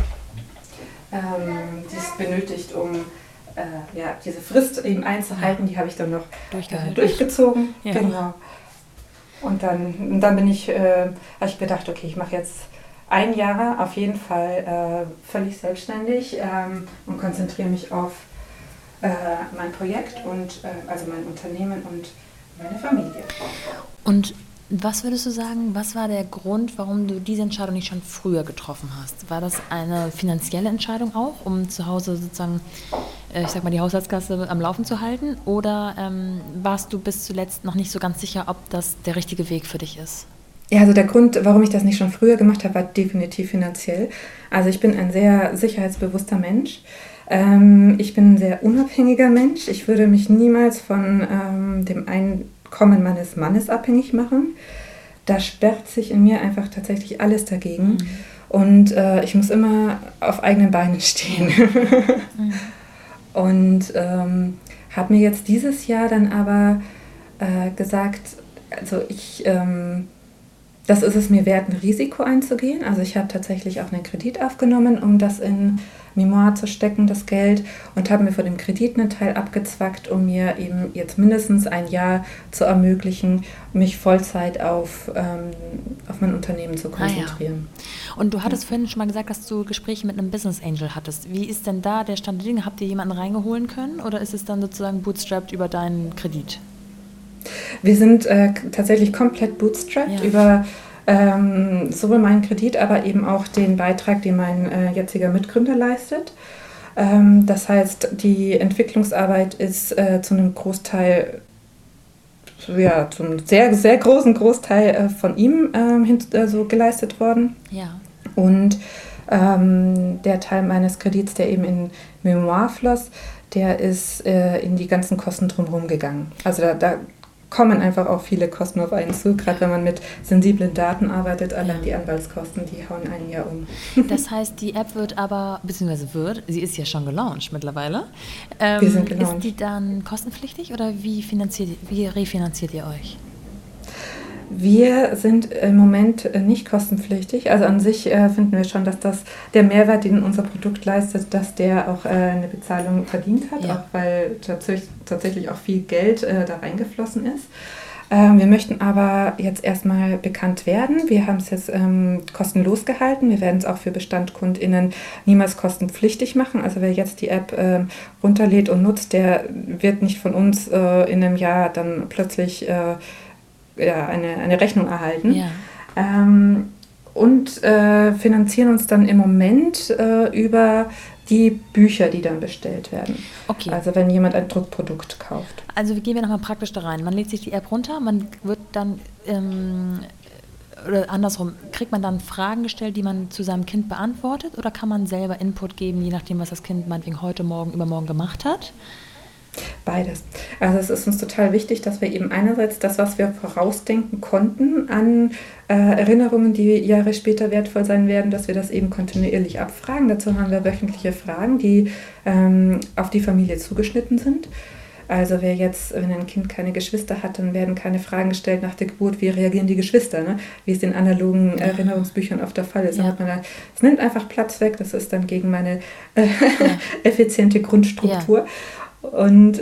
die es benötigt, um diese Frist eben einzuhalten, die habe ich dann noch durchgezogen. Ja. Genau. Und dann habe ich gedacht, okay, ich mache jetzt 1 Jahr auf jeden Fall völlig selbstständig und konzentriere mich auf mein Projekt und also mein Unternehmen und meine Familie. Und was würdest du sagen, was war der Grund, warum du diese Entscheidung nicht schon früher getroffen hast? War das eine finanzielle Entscheidung auch, um zu Hause sozusagen, die Haushaltskasse am Laufen zu halten? Oder warst du bis zuletzt noch nicht so ganz sicher, ob das der richtige Weg für dich ist? Ja, also der Grund, warum ich das nicht schon früher gemacht habe, war definitiv finanziell. Also ich bin ein sehr sicherheitsbewusster Mensch. Ich bin ein sehr unabhängiger Mensch. Ich würde mich niemals von dem Einkommen meines Mannes abhängig machen. Da sperrt sich in mir einfach tatsächlich alles dagegen. Und ich muss immer auf eigenen Beinen stehen. Und habe mir jetzt dieses Jahr dann aber gesagt, also das ist es mir wert, ein Risiko einzugehen. Also ich habe tatsächlich auch einen Kredit aufgenommen, um das in Memoir zu stecken, das Geld, und habe mir von dem Kredit einen Teil abgezwackt, um mir eben jetzt mindestens ein Jahr zu ermöglichen, mich Vollzeit auf mein Unternehmen zu konzentrieren. Ja. Und du hattest vorhin schon mal gesagt, dass du Gespräche mit einem Business Angel hattest. Wie ist denn da der Stand der Dinge? Habt ihr jemanden reingeholen können oder ist es dann sozusagen bootstrapped über deinen Kredit? Wir sind tatsächlich komplett bootstrapped über sowohl meinen Kredit, aber eben auch den Beitrag, den mein jetziger Mitgründer leistet. Das heißt, die Entwicklungsarbeit ist zu einem Großteil, zum sehr, sehr großen Großteil von ihm geleistet worden. Ja. Und der Teil meines Kredits, der eben in Memoir floss, der ist in die ganzen Kosten drumherum gegangen. Also da kommen einfach auch viele Kosten auf einen zu, gerade wenn man mit sensiblen Daten arbeitet. Allein die Anwaltskosten, die hauen einen ja um. Das heißt, die App sie ist ja schon gelauncht mittlerweile. Wir sind gelauncht. Ist die dann kostenpflichtig oder wie refinanziert ihr euch? Wir sind im Moment nicht kostenpflichtig. Also an sich finden wir schon, dass der Mehrwert, den unser Produkt leistet, dass der auch eine Bezahlung verdient hat, auch weil tatsächlich auch viel Geld da reingeflossen ist. Wir möchten aber jetzt erstmal bekannt werden. Wir haben es jetzt kostenlos gehalten. Wir werden es auch für BestandkundInnen niemals kostenpflichtig machen. Also wer jetzt die App runterlädt und nutzt, der wird nicht von uns in einem Jahr dann plötzlich eine Rechnung erhalten. Ja. Und finanzieren uns dann im Moment über die Bücher, die dann bestellt werden. Okay. Also wenn jemand ein Druckprodukt kauft. Also gehen wir nochmal praktisch da rein. Man lädt sich die App runter, man wird dann, oder andersrum, kriegt man dann Fragen gestellt, die man zu seinem Kind beantwortet, oder kann man selber Input geben, je nachdem, was das Kind meinetwegen heute, morgen, übermorgen gemacht hat? Beides. Also es ist uns total wichtig, dass wir eben einerseits das, was wir vorausdenken konnten an Erinnerungen, die Jahre später wertvoll sein werden, dass wir das eben kontinuierlich abfragen. Dazu haben wir wöchentliche Fragen, die auf die Familie zugeschnitten sind. Also wenn ein Kind keine Geschwister hat, dann werden keine Fragen gestellt nach der Geburt, wie reagieren die Geschwister, ne? Wie es in analogen Erinnerungsbüchern oft der Fall ist. Ja. Es nimmt einfach Platz weg, das ist dann gegen meine effiziente Grundstruktur. Ja. Und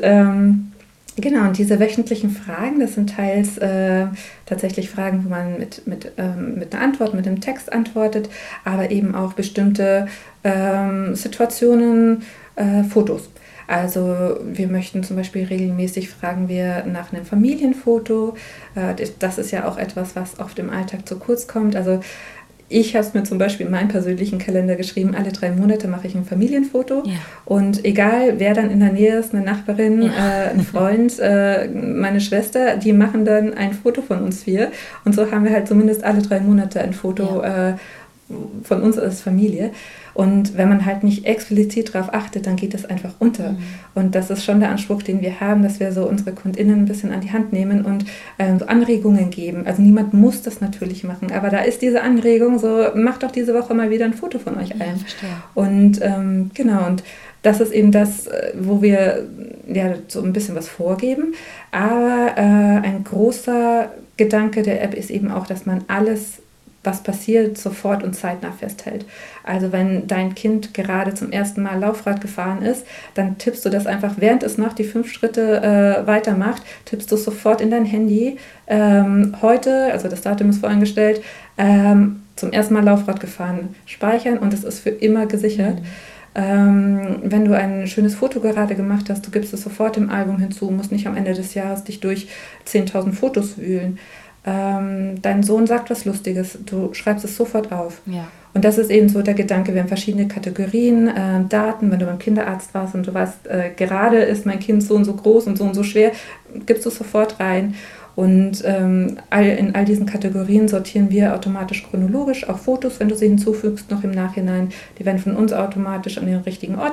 und diese wöchentlichen Fragen, das sind teils tatsächlich Fragen, wo man mit einer Antwort, mit einem Text antwortet, aber eben auch bestimmte Situationen, Fotos. Also wir möchten zum Beispiel regelmäßig, fragen wir nach einem Familienfoto. Das ist ja auch etwas, was oft im Alltag zu kurz kommt. Also ich habe es mir zum Beispiel in meinen persönlichen Kalender geschrieben, alle 3 Monate mache ich ein Familienfoto. Ja. Und egal, wer dann in der Nähe ist, eine Nachbarin, ein Freund, meine Schwester, die machen dann ein Foto von uns 4. Und so haben wir halt zumindest alle 3 Monate ein Foto von uns als Familie. Und wenn man halt nicht explizit darauf achtet, dann geht das einfach unter. Mhm. Und das ist schon der Anspruch, den wir haben, dass wir so unsere KundInnen ein bisschen an die Hand nehmen und so Anregungen geben. Also niemand muss das natürlich machen, aber da ist diese Anregung so, macht doch diese Woche mal wieder ein Foto von euch ein. Und und das ist eben das, wo wir so ein bisschen was vorgeben. Aber ein großer Gedanke der App ist eben auch, dass man alles, was passiert, sofort und zeitnah festhält. Also wenn dein Kind gerade zum ersten Mal Laufrad gefahren ist, dann tippst du das einfach, während es noch die 5 Schritte weitermacht, tippst du sofort in dein Handy. Heute, also das Datum ist vorangestellt, zum ersten Mal Laufrad gefahren, speichern und es ist für immer gesichert. Wenn du ein schönes Foto gerade gemacht hast, du gibst es sofort im Album hinzu, musst nicht am Ende des Jahres dich durch 10.000 Fotos wühlen. Dein Sohn sagt was Lustiges, du schreibst es sofort auf. Ja. Und das ist eben so der Gedanke, wir haben verschiedene Kategorien, Daten, wenn du beim Kinderarzt warst und du weißt, gerade ist mein Kind so und so groß und so schwer, gibst du es sofort rein. Und in all diesen Kategorien sortieren wir automatisch chronologisch, auch Fotos, wenn du sie hinzufügst, noch im Nachhinein. Die werden von uns automatisch an den richtigen Ort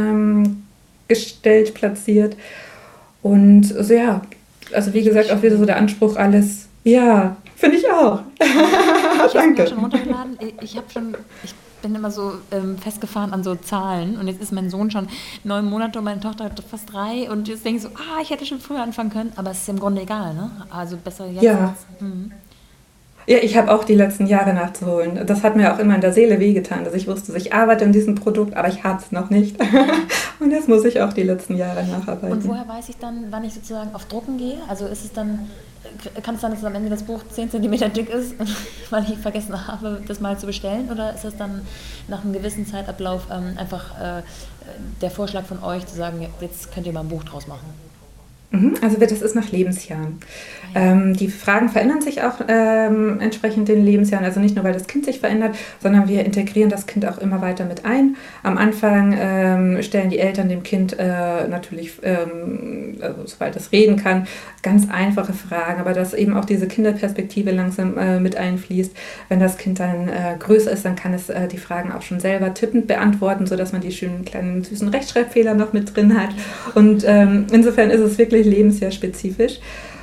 gestellt, platziert. Und so also wie gesagt, auch wieder so der Anspruch, alles. Ja, finde ich auch. Ich habe mir schon runtergeladen. Ich bin immer so festgefahren an so Zahlen. Und jetzt ist mein Sohn schon 9 Monate und meine Tochter fast 3. Und jetzt denke ich so, ich hätte schon früher anfangen können. Aber es ist im Grunde egal, ne? Also besser jetzt. Ja. Ja, ich habe auch die letzten Jahre nachzuholen. Das hat mir auch immer in der Seele wehgetan, dass ich wusste, ich arbeite an diesem Produkt, aber ich habe es noch nicht. Und jetzt muss ich auch die letzten Jahre nacharbeiten. Und woher weiß ich dann, wann ich sozusagen auf Drucken gehe? Also ist es dann, kann es sein, dass am Ende das Buch 10 cm dick ist, weil ich vergessen habe, das mal zu bestellen? Oder ist es dann nach einem gewissen Zeitablauf einfach der Vorschlag von euch zu sagen, jetzt könnt ihr mal ein Buch draus machen? Also das ist nach Lebensjahren. Die Fragen verändern sich auch entsprechend den Lebensjahren, also nicht nur, weil das Kind sich verändert, sondern wir integrieren das Kind auch immer weiter mit ein. Am Anfang stellen die Eltern dem Kind natürlich, also, sobald es reden kann, ganz einfache Fragen, aber dass eben auch diese Kinderperspektive langsam mit einfließt. Wenn das Kind dann größer ist, dann kann es die Fragen auch schon selber tippend beantworten, sodass man die schönen kleinen süßen Rechtschreibfehler noch mit drin hat. Und insofern ist es wirklich lebensjahrspezifisch.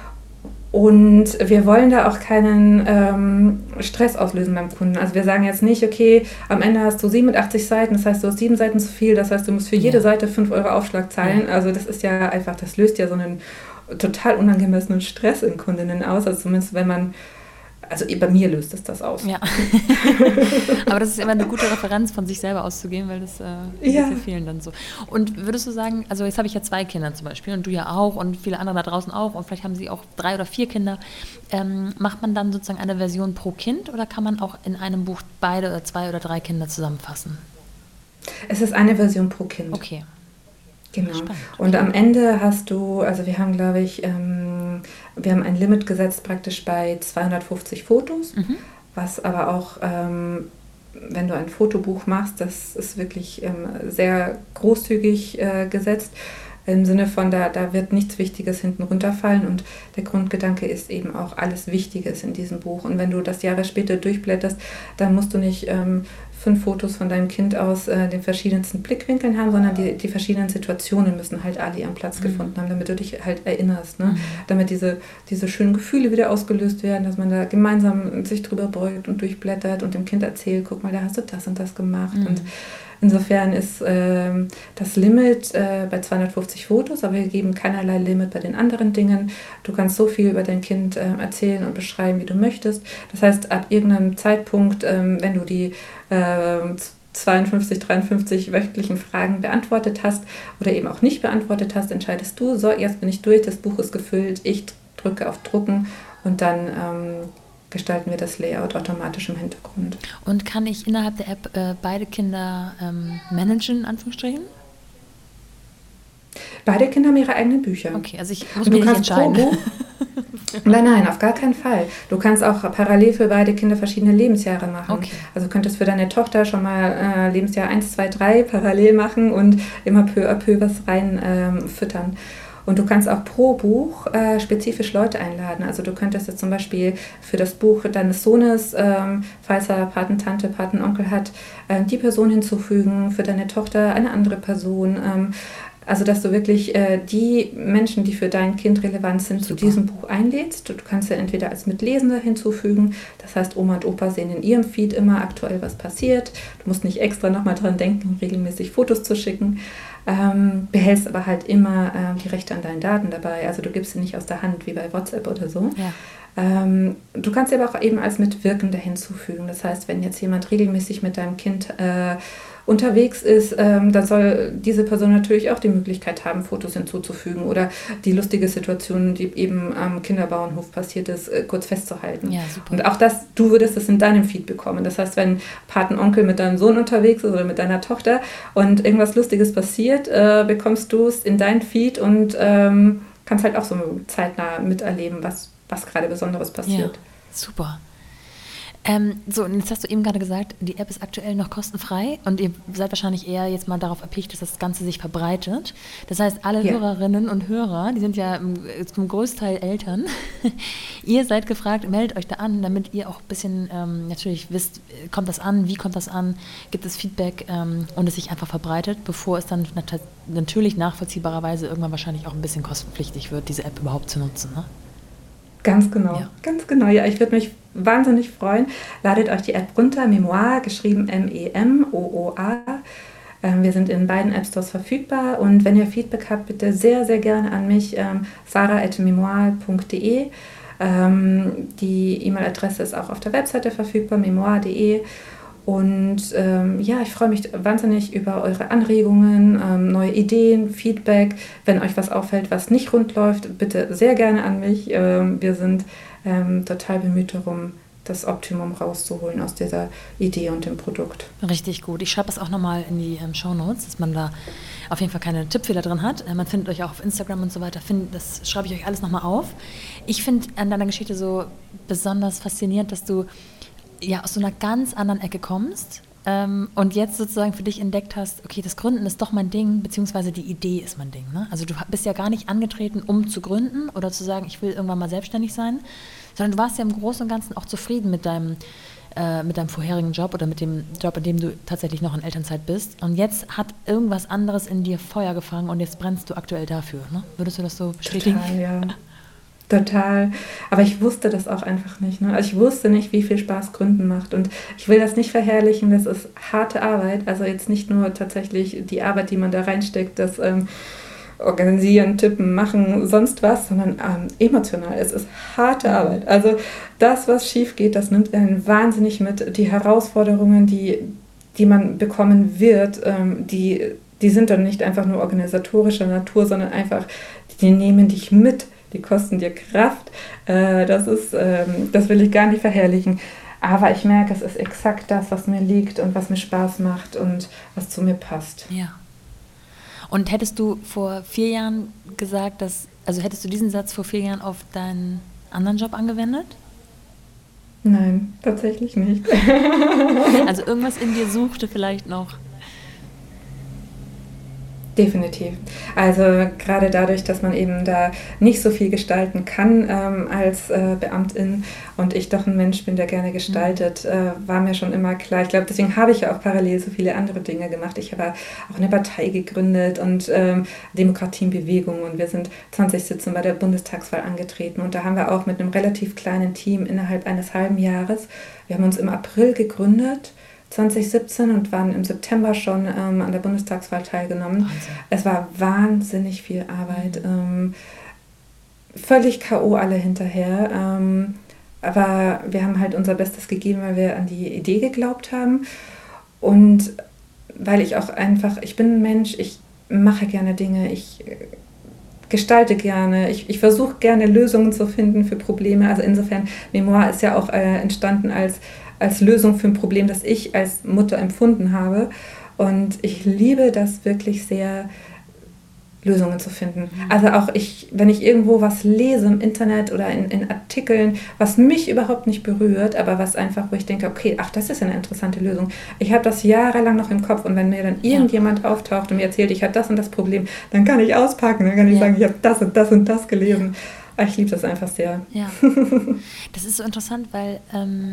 Und wir wollen da auch keinen Stress auslösen beim Kunden. Also wir sagen jetzt nicht, okay, am Ende hast du 87 Seiten, das heißt, du hast 7 Seiten zu viel, das heißt, du musst für jede Seite 5 € Aufschlag zahlen. Also das ist ja einfach, das löst ja so einen total unangemessenen Stress in Kundinnen aus. Also zumindest wenn man, also bei mir löst es das aus. Ja. Aber das ist immer eine gute Referenz, von sich selber auszugehen, weil das ist für vielen dann so. Und würdest du sagen, also jetzt habe ich ja 2 Kinder zum Beispiel und du ja auch und viele andere da draußen auch und vielleicht haben sie auch 3 oder 4 Kinder. Macht man dann sozusagen eine Version pro Kind oder kann man auch in einem Buch beide oder 2 oder 3 Kinder zusammenfassen? Es ist eine Version pro Kind. Okay. Genau. Spannend. Und am Ende hast du, also wir haben, glaube ich, wir haben ein Limit gesetzt praktisch bei 250 Fotos, was aber auch, wenn du ein Fotobuch machst, das ist wirklich sehr großzügig gesetzt, im Sinne von, da wird nichts Wichtiges hinten runterfallen und der Grundgedanke ist eben auch alles Wichtiges in diesem Buch. Und wenn du das Jahre später durchblätterst, dann musst du nicht 5 Fotos von deinem Kind aus den verschiedensten Blickwinkeln haben, sondern die verschiedenen Situationen müssen halt alle ihren Platz gefunden haben, damit du dich halt erinnerst, ne? Damit diese schönen Gefühle wieder ausgelöst werden, dass man da gemeinsam sich drüber beugt und durchblättert und dem Kind erzählt, guck mal, da hast du das und das gemacht. Und insofern ist das Limit bei 250 Fotos, aber wir geben keinerlei Limit bei den anderen Dingen. Du kannst so viel über dein Kind erzählen und beschreiben, wie du möchtest. Das heißt, ab irgendeinem Zeitpunkt, wenn du die 52, 53 wöchentlichen Fragen beantwortet hast oder eben auch nicht beantwortet hast, entscheidest du, so, jetzt bin ich durch, das Buch ist gefüllt, ich drücke auf Drucken und dann gestalten wir das Layout automatisch im Hintergrund. Und kann ich innerhalb der App beide Kinder managen, in Anführungsstrichen? Beide Kinder haben ihre eigenen Bücher. Okay, also ich muss mich nicht entscheiden. Nein, auf gar keinen Fall. Du kannst auch parallel für beide Kinder verschiedene Lebensjahre machen. Okay. Also du könntest für deine Tochter schon mal Lebensjahr 1, 2, 3 parallel machen und immer peu à peu was rein füttern. Und du kannst auch pro Buch spezifisch Leute einladen. Also du könntest jetzt zum Beispiel für das Buch deines Sohnes, falls er Patentante, Patenonkel hat, die Person hinzufügen, für deine Tochter eine andere Person. Also dass du wirklich die Menschen, die für dein Kind relevant sind, zu diesem Buch einlädst. Du kannst ja entweder als Mitlesende hinzufügen, das heißt Oma und Opa sehen in ihrem Feed immer aktuell, was passiert. Du musst nicht extra nochmal dran denken, regelmäßig Fotos zu schicken. Behältst aber halt immer die Rechte an deinen Daten dabei. Also du gibst sie nicht aus der Hand, wie bei WhatsApp oder so. Ja. Du kannst sie aber auch eben als Mitwirkende hinzufügen. Das heißt, wenn jetzt jemand regelmäßig mit deinem Kind unterwegs ist, dann soll diese Person natürlich auch die Möglichkeit haben, Fotos hinzuzufügen oder die lustige Situation, die eben am Kinderbauernhof passiert ist, kurz festzuhalten. Ja, super. Und auch das, du würdest es in deinem Feed bekommen. Das heißt, wenn Patenonkel mit deinem Sohn unterwegs ist oder mit deiner Tochter und irgendwas Lustiges passiert, bekommst du es in dein Feed und kannst halt auch so zeitnah miterleben, was gerade Besonderes passiert. Ja, super. So, und jetzt hast du eben gerade gesagt, die App ist aktuell noch kostenfrei und ihr seid wahrscheinlich eher jetzt mal darauf erpicht, dass das Ganze sich verbreitet. Das heißt, alle Hörerinnen und Hörer, die sind ja zum Großteil Eltern, ihr seid gefragt, meldet euch da an, damit ihr auch ein bisschen natürlich wisst, kommt das an, wie kommt das an, gibt es Feedback und es sich einfach verbreitet, bevor es dann natürlich nachvollziehbarerweise irgendwann wahrscheinlich auch ein bisschen kostenpflichtig wird, diese App überhaupt zu nutzen, ne? Ganz genau. Ja, ich würde mich wahnsinnig freuen. Ladet euch die App runter, Memoir, geschrieben MEMOOA. Wir sind in beiden App Stores verfügbar und wenn ihr Feedback habt, bitte sehr, sehr gerne an mich, sarah@memoir.de. Die E-Mail-Adresse ist auch auf der Webseite verfügbar, memoire.de. Und ich freue mich wahnsinnig über eure Anregungen, neue Ideen, Feedback. Wenn euch was auffällt, was nicht rund läuft, bitte sehr gerne an mich. Wir sind total bemüht darum, das Optimum rauszuholen aus dieser Idee und dem Produkt. Richtig gut. Ich schreibe das auch nochmal in die Shownotes, dass man da auf jeden Fall keine Tippfehler drin hat. Man findet euch auch auf Instagram und so weiter. Das schreibe ich euch alles nochmal auf. Ich finde an deiner Geschichte so besonders faszinierend, dass du ja aus so einer ganz anderen Ecke kommst und jetzt sozusagen für dich entdeckt hast, okay, das Gründen ist doch mein Ding, beziehungsweise die Idee ist mein Ding. Ne? Also du bist ja gar nicht angetreten, um zu gründen oder zu sagen, ich will irgendwann mal selbstständig sein, sondern du warst ja im Großen und Ganzen auch zufrieden mit deinem vorherigen Job oder mit dem Job, in dem du tatsächlich noch in Elternzeit bist. Und jetzt hat irgendwas anderes in dir Feuer gefangen und jetzt brennst du aktuell dafür. Ne? Würdest du das so bestätigen? Total, ja. Total. Aber ich wusste das auch einfach nicht. Ne? Also ich wusste nicht, wie viel Spaß Gründen macht. Und ich will das nicht verherrlichen, das ist harte Arbeit. Also jetzt nicht nur tatsächlich die Arbeit, die man da reinsteckt, das Organisieren, Tippen, Machen, sonst was, sondern emotional. Es ist harte Arbeit. Also das, was schief geht, das nimmt einen wahnsinnig mit. Die Herausforderungen, die man bekommen wird, die sind dann nicht einfach nur organisatorischer Natur, sondern einfach, die nehmen dich mit. Die kosten dir Kraft. Das will ich gar nicht verherrlichen. Aber ich merke, es ist exakt das, was mir liegt und was mir Spaß macht und was zu mir passt. Ja. Und hättest du vor 4 Jahren gesagt, hättest du diesen Satz vor 4 Jahren auf deinen anderen Job angewendet? Nein, tatsächlich nicht. Also irgendwas in dir suchte vielleicht noch. Definitiv. Also gerade dadurch, dass man eben da nicht so viel gestalten kann als Beamtin und ich doch ein Mensch bin, der gerne gestaltet, war mir schon immer klar. Ich glaube, deswegen habe ich ja auch parallel so viele andere Dinge gemacht. Ich habe auch eine Partei gegründet und Demokratie in Bewegung und wir sind 2017 bei der Bundestagswahl angetreten und da haben wir auch mit einem relativ kleinen Team innerhalb eines halben Jahres, wir haben uns im April gegründet, 2017 und waren im September schon an der Bundestagswahl teilgenommen. Wahnsinn. Es war wahnsinnig viel Arbeit. Völlig K.O. alle hinterher. Aber wir haben halt unser Bestes gegeben, weil wir an die Idee geglaubt haben. Und weil ich auch einfach, ich bin ein Mensch, ich mache gerne Dinge, ich gestalte gerne, ich versuche gerne Lösungen zu finden für Probleme. Also insofern, Memoire ist ja auch entstanden als Lösung für ein Problem, das ich als Mutter empfunden habe. Und ich liebe das wirklich sehr, Lösungen zu finden. Also auch wenn ich irgendwo was lese im Internet oder in Artikeln, was mich überhaupt nicht berührt, aber was einfach, wo ich denke, okay, das ist eine interessante Lösung. Ich habe das jahrelang noch im Kopf und wenn mir dann irgendjemand auftaucht und mir erzählt, ich habe das und das Problem, dann kann ich auspacken, dann kann ich sagen, ich habe das und das und das gelesen. Ich liebe das einfach sehr. Ja, das ist so interessant, weil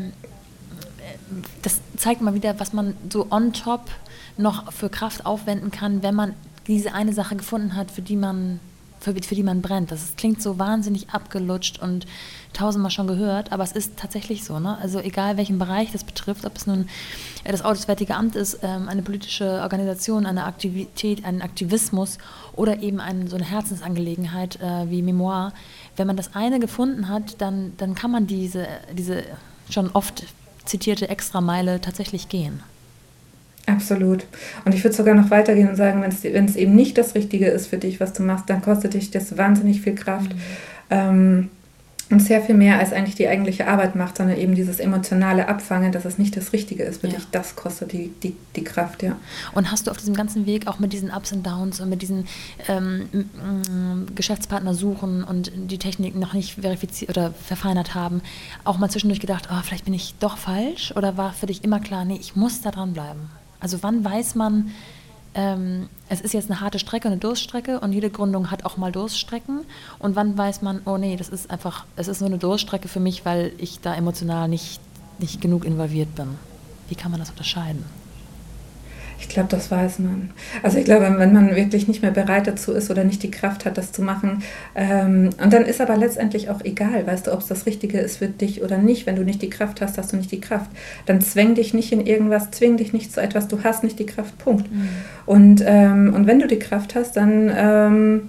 das zeigt mal wieder, was man so on top noch für Kraft aufwenden kann, wenn man diese eine Sache gefunden hat, für die man brennt. Das klingt so wahnsinnig abgelutscht und 1000-mal schon gehört, aber es ist tatsächlich so. Ne? Also egal welchen Bereich das betrifft, ob es nun das Auswärtige Amt ist, eine politische Organisation, eine Aktivität, ein Aktivismus oder eben so eine Herzensangelegenheit wie Memoire. Wenn man das eine gefunden hat, dann kann man diese schon oft zitierte Extrameile tatsächlich gehen. Absolut. Und ich würde sogar noch weitergehen und sagen, wenn es eben nicht das Richtige ist für dich, was du machst, dann kostet dich das wahnsinnig viel Kraft. Und sehr viel mehr, als eigentlich die eigentliche Arbeit macht, sondern eben dieses emotionale Abfangen, dass es nicht das Richtige ist für dich, das kostet die Kraft, ja. Und hast du auf diesem ganzen Weg auch mit diesen Ups und Downs und mit diesen Geschäftspartner suchen und die Technik noch nicht verifiziert oder verfeinert haben, auch mal zwischendurch gedacht, vielleicht bin ich doch falsch? Oder war für dich immer klar, nee, ich muss da dranbleiben? Also wann weiß man, es ist jetzt eine harte Strecke, eine Durststrecke und jede Gründung hat auch mal Durststrecken und wann weiß man, oh nee, es ist nur eine Durststrecke für mich, weil ich da emotional nicht genug involviert bin. Wie kann man das unterscheiden? Ich glaube, das weiß man. Also ich glaube, wenn man wirklich nicht mehr bereit dazu ist oder nicht die Kraft hat, das zu machen, und dann ist aber letztendlich auch egal, weißt du, ob es das Richtige ist für dich oder nicht. Wenn du nicht die Kraft hast, hast du nicht die Kraft. Dann zwäng dich nicht in irgendwas, zwing dich nicht zu etwas, du hast nicht die Kraft, Punkt. Und wenn du die Kraft hast, dann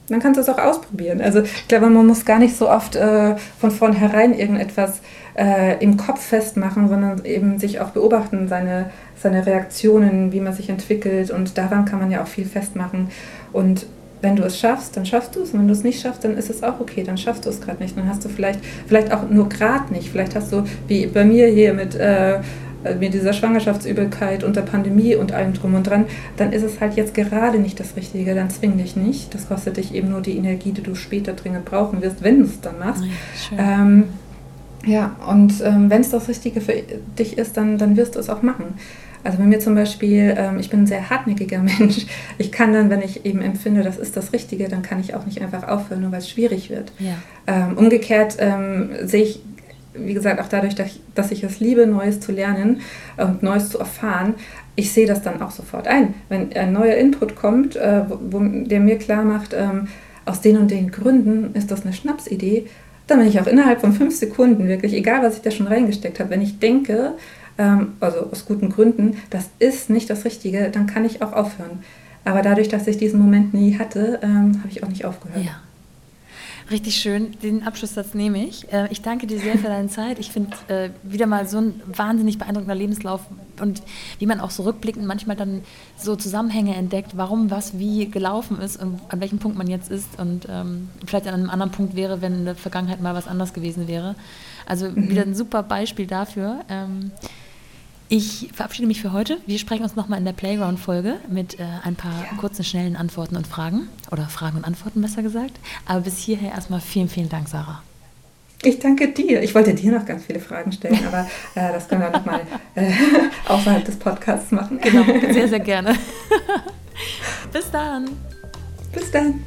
Dann kannst du es auch ausprobieren. Also ich glaube, man muss gar nicht so oft von vornherein irgendetwas im Kopf festmachen, sondern eben sich auch beobachten, seine Reaktionen, wie man sich entwickelt, und daran kann man ja auch viel festmachen. Und wenn du es schaffst, dann schaffst du es. Und wenn du es nicht schaffst, dann ist es auch okay, dann schaffst du es gerade nicht. Dann hast du vielleicht auch nur gerade nicht. Vielleicht hast du, wie bei mir hier mit dieser Schwangerschaftsübelkeit und der Pandemie und allem drum und dran, dann ist es halt jetzt gerade nicht das Richtige. Dann zwing dich nicht. Das kostet dich eben nur die Energie, die du später dringend brauchen wirst, wenn du es dann machst. Wenn es das Richtige für dich ist, dann wirst du es auch machen. Also bei mir zum Beispiel, ich bin ein sehr hartnäckiger Mensch. Ich kann dann, wenn ich eben empfinde, das ist das Richtige, dann kann ich auch nicht einfach aufhören, nur weil es schwierig wird. Ja. Umgekehrt sehe ich, wie gesagt, auch dadurch, dass ich es liebe, Neues zu lernen und Neues zu erfahren, ich sehe das dann auch sofort ein. Wenn ein neuer Input kommt, der mir klar macht, aus den und den Gründen ist das eine Schnapsidee, dann bin ich auch innerhalb von 5 Sekunden wirklich, egal was ich da schon reingesteckt habe, wenn ich denke, also aus guten Gründen, das ist nicht das Richtige, dann kann ich auch aufhören. Aber dadurch, dass ich diesen Moment nie hatte, habe ich auch nicht aufgehört. Ja. Richtig schön, den Abschlusssatz nehme ich. Ich danke dir sehr für deine Zeit. Ich finde wieder mal so ein wahnsinnig beeindruckender Lebenslauf und wie man auch so rückblickend manchmal dann so Zusammenhänge entdeckt, warum was wie gelaufen ist und an welchem Punkt man jetzt ist und vielleicht an einem anderen Punkt wäre, wenn in der Vergangenheit mal was anderes gewesen wäre. Also wieder ein super Beispiel dafür. Ich verabschiede mich für heute. Wir sprechen uns nochmal in der Playground-Folge mit ein paar kurzen, schnellen Antworten und Fragen. Oder Fragen und Antworten, besser gesagt. Aber bis hierher erstmal vielen, vielen Dank, Sarah. Ich danke dir. Ich wollte dir noch ganz viele Fragen stellen, aber das können wir nochmal außerhalb des Podcasts machen. Genau, sehr, sehr gerne. Bis dann. Bis dann.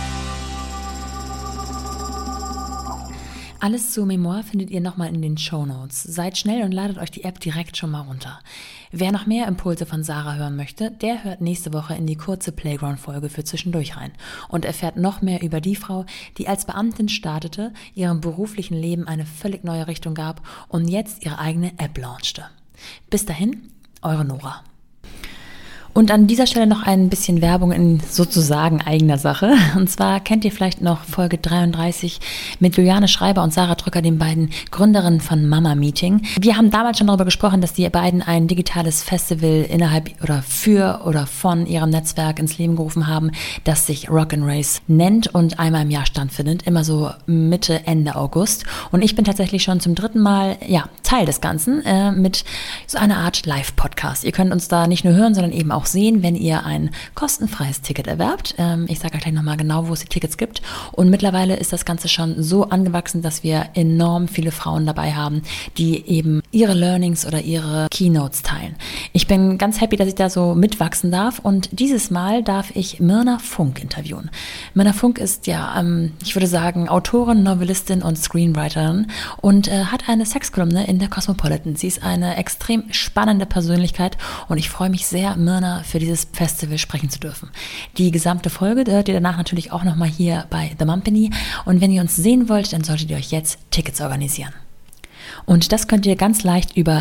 Alles zu Memoir findet ihr nochmal in den Shownotes. Seid schnell und ladet euch die App direkt schon mal runter. Wer noch mehr Impulse von Sarah hören möchte, der hört nächste Woche in die kurze Playground-Folge für zwischendurch rein und erfährt noch mehr über die Frau, die als Beamtin startete, ihrem beruflichen Leben eine völlig neue Richtung gab und jetzt ihre eigene App launchte. Bis dahin, eure Nora. Und an dieser Stelle noch ein bisschen Werbung in sozusagen eigener Sache. Und zwar kennt ihr vielleicht noch Folge 33 mit Juliane Schreiber und Sarah Drücker, den beiden Gründerinnen von Mama Meeting. Wir haben damals schon darüber gesprochen, dass die beiden ein digitales Festival innerhalb oder für oder von ihrem Netzwerk ins Leben gerufen haben, das sich Rock'n'Race nennt und einmal im Jahr stattfindet, immer so Mitte, Ende August. Und ich bin tatsächlich schon zum 3. Mal Teil des Ganzen mit so einer Art Live-Podcast. Ihr könnt uns da nicht nur hören, sondern eben auch sehen, wenn ihr ein kostenfreies Ticket erwerbt. Ich sage gleich nochmal genau, wo es die Tickets gibt. Und mittlerweile ist das Ganze schon so angewachsen, dass wir enorm viele Frauen dabei haben, die eben ihre Learnings oder ihre Keynotes teilen. Ich bin ganz happy, dass ich da so mitwachsen darf. Und dieses Mal darf ich Myrna Funk interviewen. Myrna Funk ist ich würde sagen, Autorin, Novellistin und Screenwriterin und hat eine Sexkolumne in der Cosmopolitan. Sie ist eine extrem spannende Persönlichkeit und ich freue mich sehr, Myrna für dieses Festival sprechen zu dürfen. Die gesamte Folge hört ihr danach natürlich auch nochmal hier bei The Mumpany und wenn ihr uns sehen wollt, dann solltet ihr euch jetzt Tickets organisieren. Und das könnt ihr ganz leicht über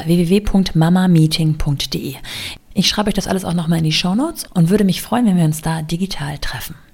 www.mamameeting.de. Ich schreibe euch das alles auch nochmal in die Shownotes und würde mich freuen, wenn wir uns da digital treffen.